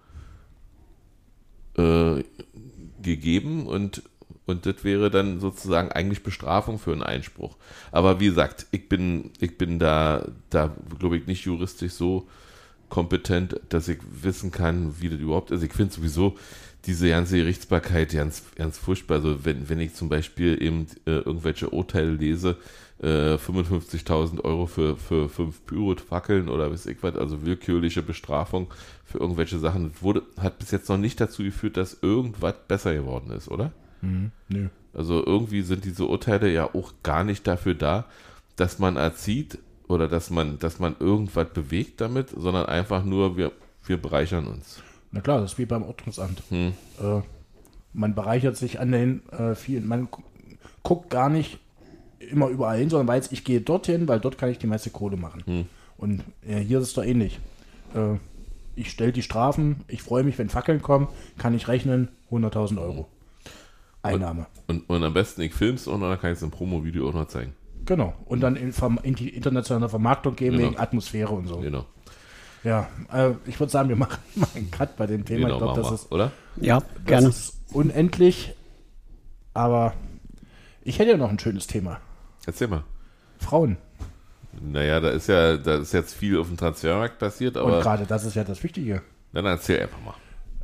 äh, gegeben, und Und das wäre dann sozusagen eigentlich Bestrafung für einen Einspruch. Aber wie gesagt, ich bin, ich bin da, da glaube ich, nicht juristisch so kompetent, dass ich wissen kann, wie das überhaupt ist. Ich finde sowieso diese ganze Gerichtsbarkeit ganz, ganz furchtbar. Also wenn, wenn ich zum Beispiel eben äh, irgendwelche Urteile lese, äh, fünfundfünfzigtausend Euro für, für fünf Pyrofackeln oder weiß ich was, also willkürliche Bestrafung für irgendwelche Sachen, das wurde, hat bis jetzt noch nicht dazu geführt, dass irgendwas besser geworden ist, oder? Mhm, nö. Also irgendwie sind diese Urteile ja auch gar nicht dafür da, dass man erzieht oder dass man, dass man irgendwas bewegt damit, sondern einfach nur, wir, wir bereichern uns. Na klar, das ist wie beim Ordnungsamt. Hm. Äh, man bereichert sich an den äh, vielen, man gu- guckt gar nicht immer überall hin, sondern weiß, ich gehe dorthin, weil dort kann ich die meiste Kohle machen. Hm. Und äh, hier ist es doch ähnlich. Äh, ich stelle die Strafen, ich freue mich, wenn Fackeln kommen, kann ich rechnen, hunderttausend Euro. Einnahme. Und, und, und am besten ich film's und dann kann ich es im Promo-Video auch noch zeigen. Genau. Und dann in, in die internationale Vermarktung geben, Genau. wegen Atmosphäre und so. Genau. Ja, äh, ich würde sagen, wir machen mal einen Cut bei dem Thema. Genau, ich glaube, das wir, ist, oder? Ja, das gerne. ist unendlich. Aber ich hätte ja noch ein schönes Thema. Erzähl mal. Frauen. Naja, da ist ja, da ist jetzt viel auf dem Transfermarkt passiert, aber. Und gerade das ist ja das Wichtige. Dann erzähl einfach mal.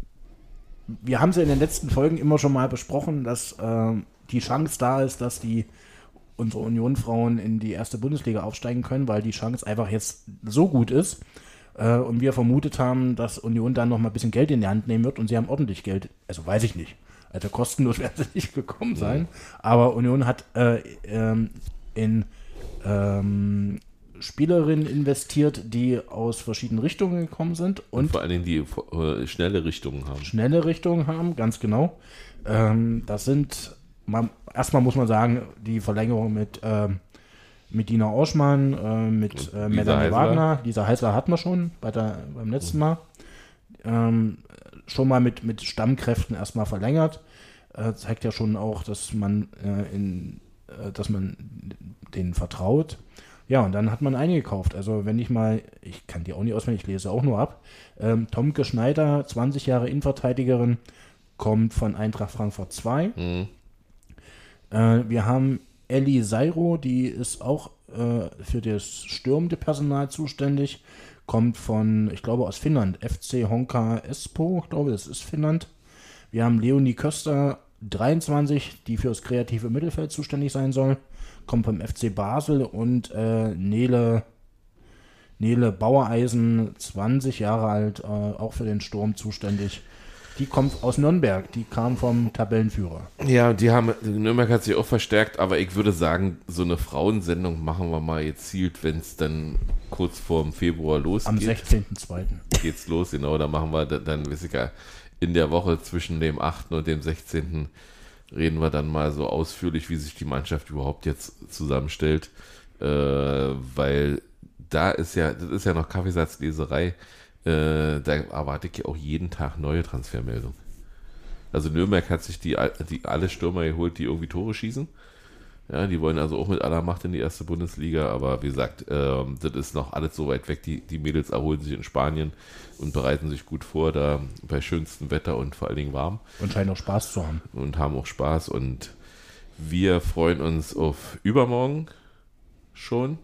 Wir haben es ja in den letzten Folgen immer schon mal besprochen, dass äh, die Chance da ist, dass die unsere Union-Frauen in die erste Bundesliga aufsteigen können, weil die Chance einfach jetzt so gut ist. Äh, und wir vermutet haben, dass Union dann noch mal ein bisschen Geld in die Hand nehmen wird, und sie haben ordentlich Geld. Also weiß ich nicht. Also kostenlos werden sie nicht gekommen sein. Mhm. Aber Union hat äh, ähm, in ähm, Spielerinnen investiert, die aus verschiedenen Richtungen gekommen sind. Und, und vor allen Dingen die äh, schnelle Richtungen haben. Schnelle Richtungen haben, ganz genau. Ähm, das sind, man, erstmal muss man sagen, die Verlängerung mit, ähm, mit Dina Orschmann, äh, mit äh, Melanie Wagner. Lisa Heißler hatten wir schon bei der, beim letzten Mal. Ähm, schon mal mit, mit Stammkräften erstmal verlängert. Äh, zeigt ja schon auch, dass man, äh, in, äh, dass man denen vertraut. Ja, und dann hat man eingekauft. Also wenn ich mal, ich kann die auch nicht auswendig, ich lese auch nur ab. Ähm, Tomke Schneider, zwanzig Jahre Innenverteidigerin, kommt von Eintracht Frankfurt zwei. Mhm. Äh, wir haben Elli Seiro, die ist auch äh, für das stürmende Personal zuständig, kommt von, ich glaube, aus Finnland, F C Honka Espoo, ich glaube, das ist Finnland. Wir haben Leonie Köster, dreiundzwanzig, die für das kreative Mittelfeld zuständig sein soll, kommt vom F C Basel, und äh, Nele, Nele Bauereisen, zwanzig Jahre alt, äh, auch für den Sturm zuständig. Die kommt aus Nürnberg, die kam vom Tabellenführer. Ja, die haben, Nürnberg hat sich auch verstärkt, aber ich würde sagen, so eine Frauensendung machen wir mal gezielt, wenn es dann kurz vor dem Februar losgeht. Am sechzehnten zweiten geht's los, genau, da machen wir dann, dann weiß ich ja, in der Woche zwischen dem achten und dem sechzehnten reden wir dann mal so ausführlich, wie sich die Mannschaft überhaupt jetzt zusammenstellt, äh, weil da ist ja, das ist ja noch Kaffeesatzleserei, äh, da erwarte ich ja auch jeden Tag neue Transfermeldungen. Also Nürnberg hat sich die, die alle Stürmer geholt, die irgendwie Tore schießen. Ja, die wollen also auch mit aller Macht in die erste Bundesliga, aber wie gesagt, ähm, das ist noch alles so weit weg. Die, die Mädels erholen sich in Spanien und bereiten sich gut vor, da bei schönstem Wetter und vor allen Dingen warm. Und scheinen auch Spaß zu haben. Und haben auch Spaß, und wir freuen uns auf übermorgen schon.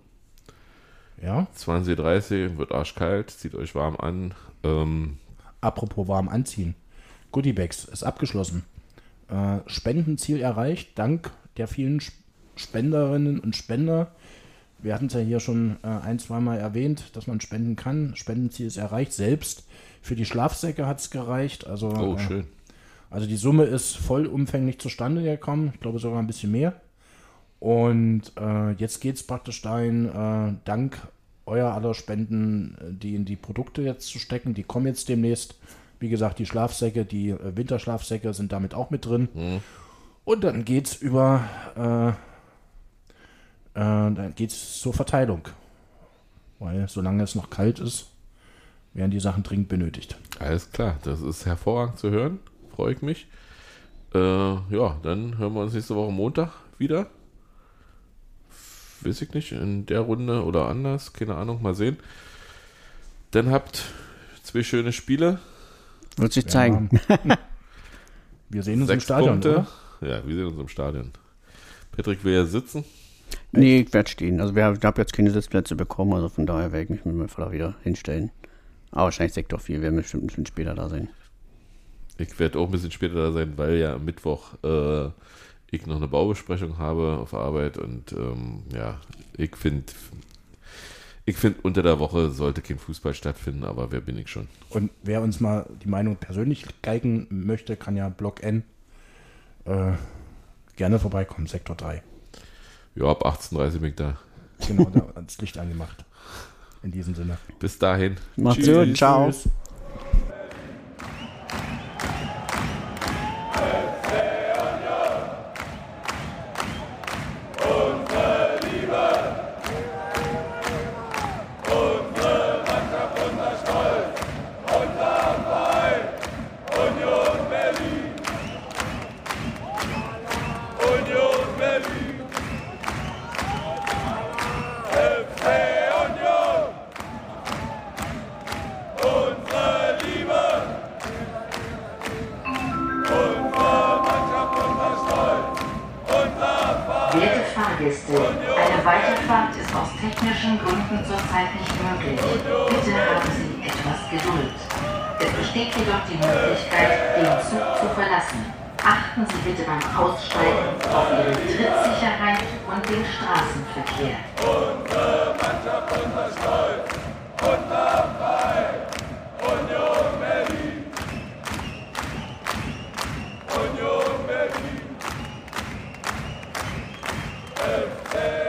Ja. zwanzig Uhr dreißig, wird arschkalt, zieht euch warm an. Ähm, Apropos warm anziehen. Goodiebags ist abgeschlossen. Äh, Spendenziel erreicht, dank der vielen Spenderinnen und Spender. wir hatten es ja hier schon äh, ein, zweimal erwähnt, dass man spenden kann. Spendenziel ist erreicht. Selbst für die Schlafsäcke hat es gereicht. Also, oh, schön. Äh, also die Summe ist vollumfänglich zustande gekommen. Ich glaube sogar ein bisschen mehr. Und äh, jetzt geht es praktisch dahin, äh, dank euer aller Spenden, die in die Produkte jetzt zu stecken. Die kommen jetzt demnächst. Wie gesagt, die Schlafsäcke, die äh, Winterschlafsäcke sind damit auch mit drin. Mhm. Und dann geht es über, äh, äh, dann geht's zur Verteilung. Weil solange es noch kalt ist, werden die Sachen dringend benötigt. Alles klar, das ist hervorragend zu hören. Freue ich mich. Äh, ja, dann hören wir uns nächste Woche Montag wieder. Weiß ich nicht, in der Runde oder anders, keine Ahnung, mal sehen. Dann habt zwei schöne Spiele. Wird sich zeigen. Wir sehen uns Sechs im Stadion, Punkte. oder? Ja, wir sehen uns im Stadion. Patrick will ja sitzen. Nee, ich werde stehen. Also wir haben jetzt keine Sitzplätze bekommen, also von daher werde ich mich mit meinem Vater wieder hinstellen. Aber wahrscheinlich Sektor vier, wir werden bestimmt ein bisschen später da sein. Ich werde auch ein bisschen später da sein, weil ja am Mittwoch äh, ich noch eine Baubesprechung habe auf Arbeit und ähm, ja, ich finde, ich finde, unter der Woche sollte kein Fußball stattfinden, aber wer bin ich schon? Und wer uns mal die Meinung persönlich geigen möchte, kann ja Block N äh, gerne vorbeikommen, Sektor drei. Ja, ab achtzehn Uhr dreißig bin ich da. Genau, da hat das Licht angemacht. In diesem Sinne. Bis dahin. Macht's gut, ciao. Tschüss. Fahrgäste, eine Weiterfahrt ist aus technischen Gründen zurzeit nicht möglich. Bitte haben Sie etwas Geduld. Es besteht jedoch die Möglichkeit, den Zug zu verlassen. Achten Sie bitte beim Aussteigen auf Ihre Trittsicherheit und den Straßenverkehr. Unsere Mannschaft, unser Stolz, unser Verein, Union Berlin. Union Berlin. F C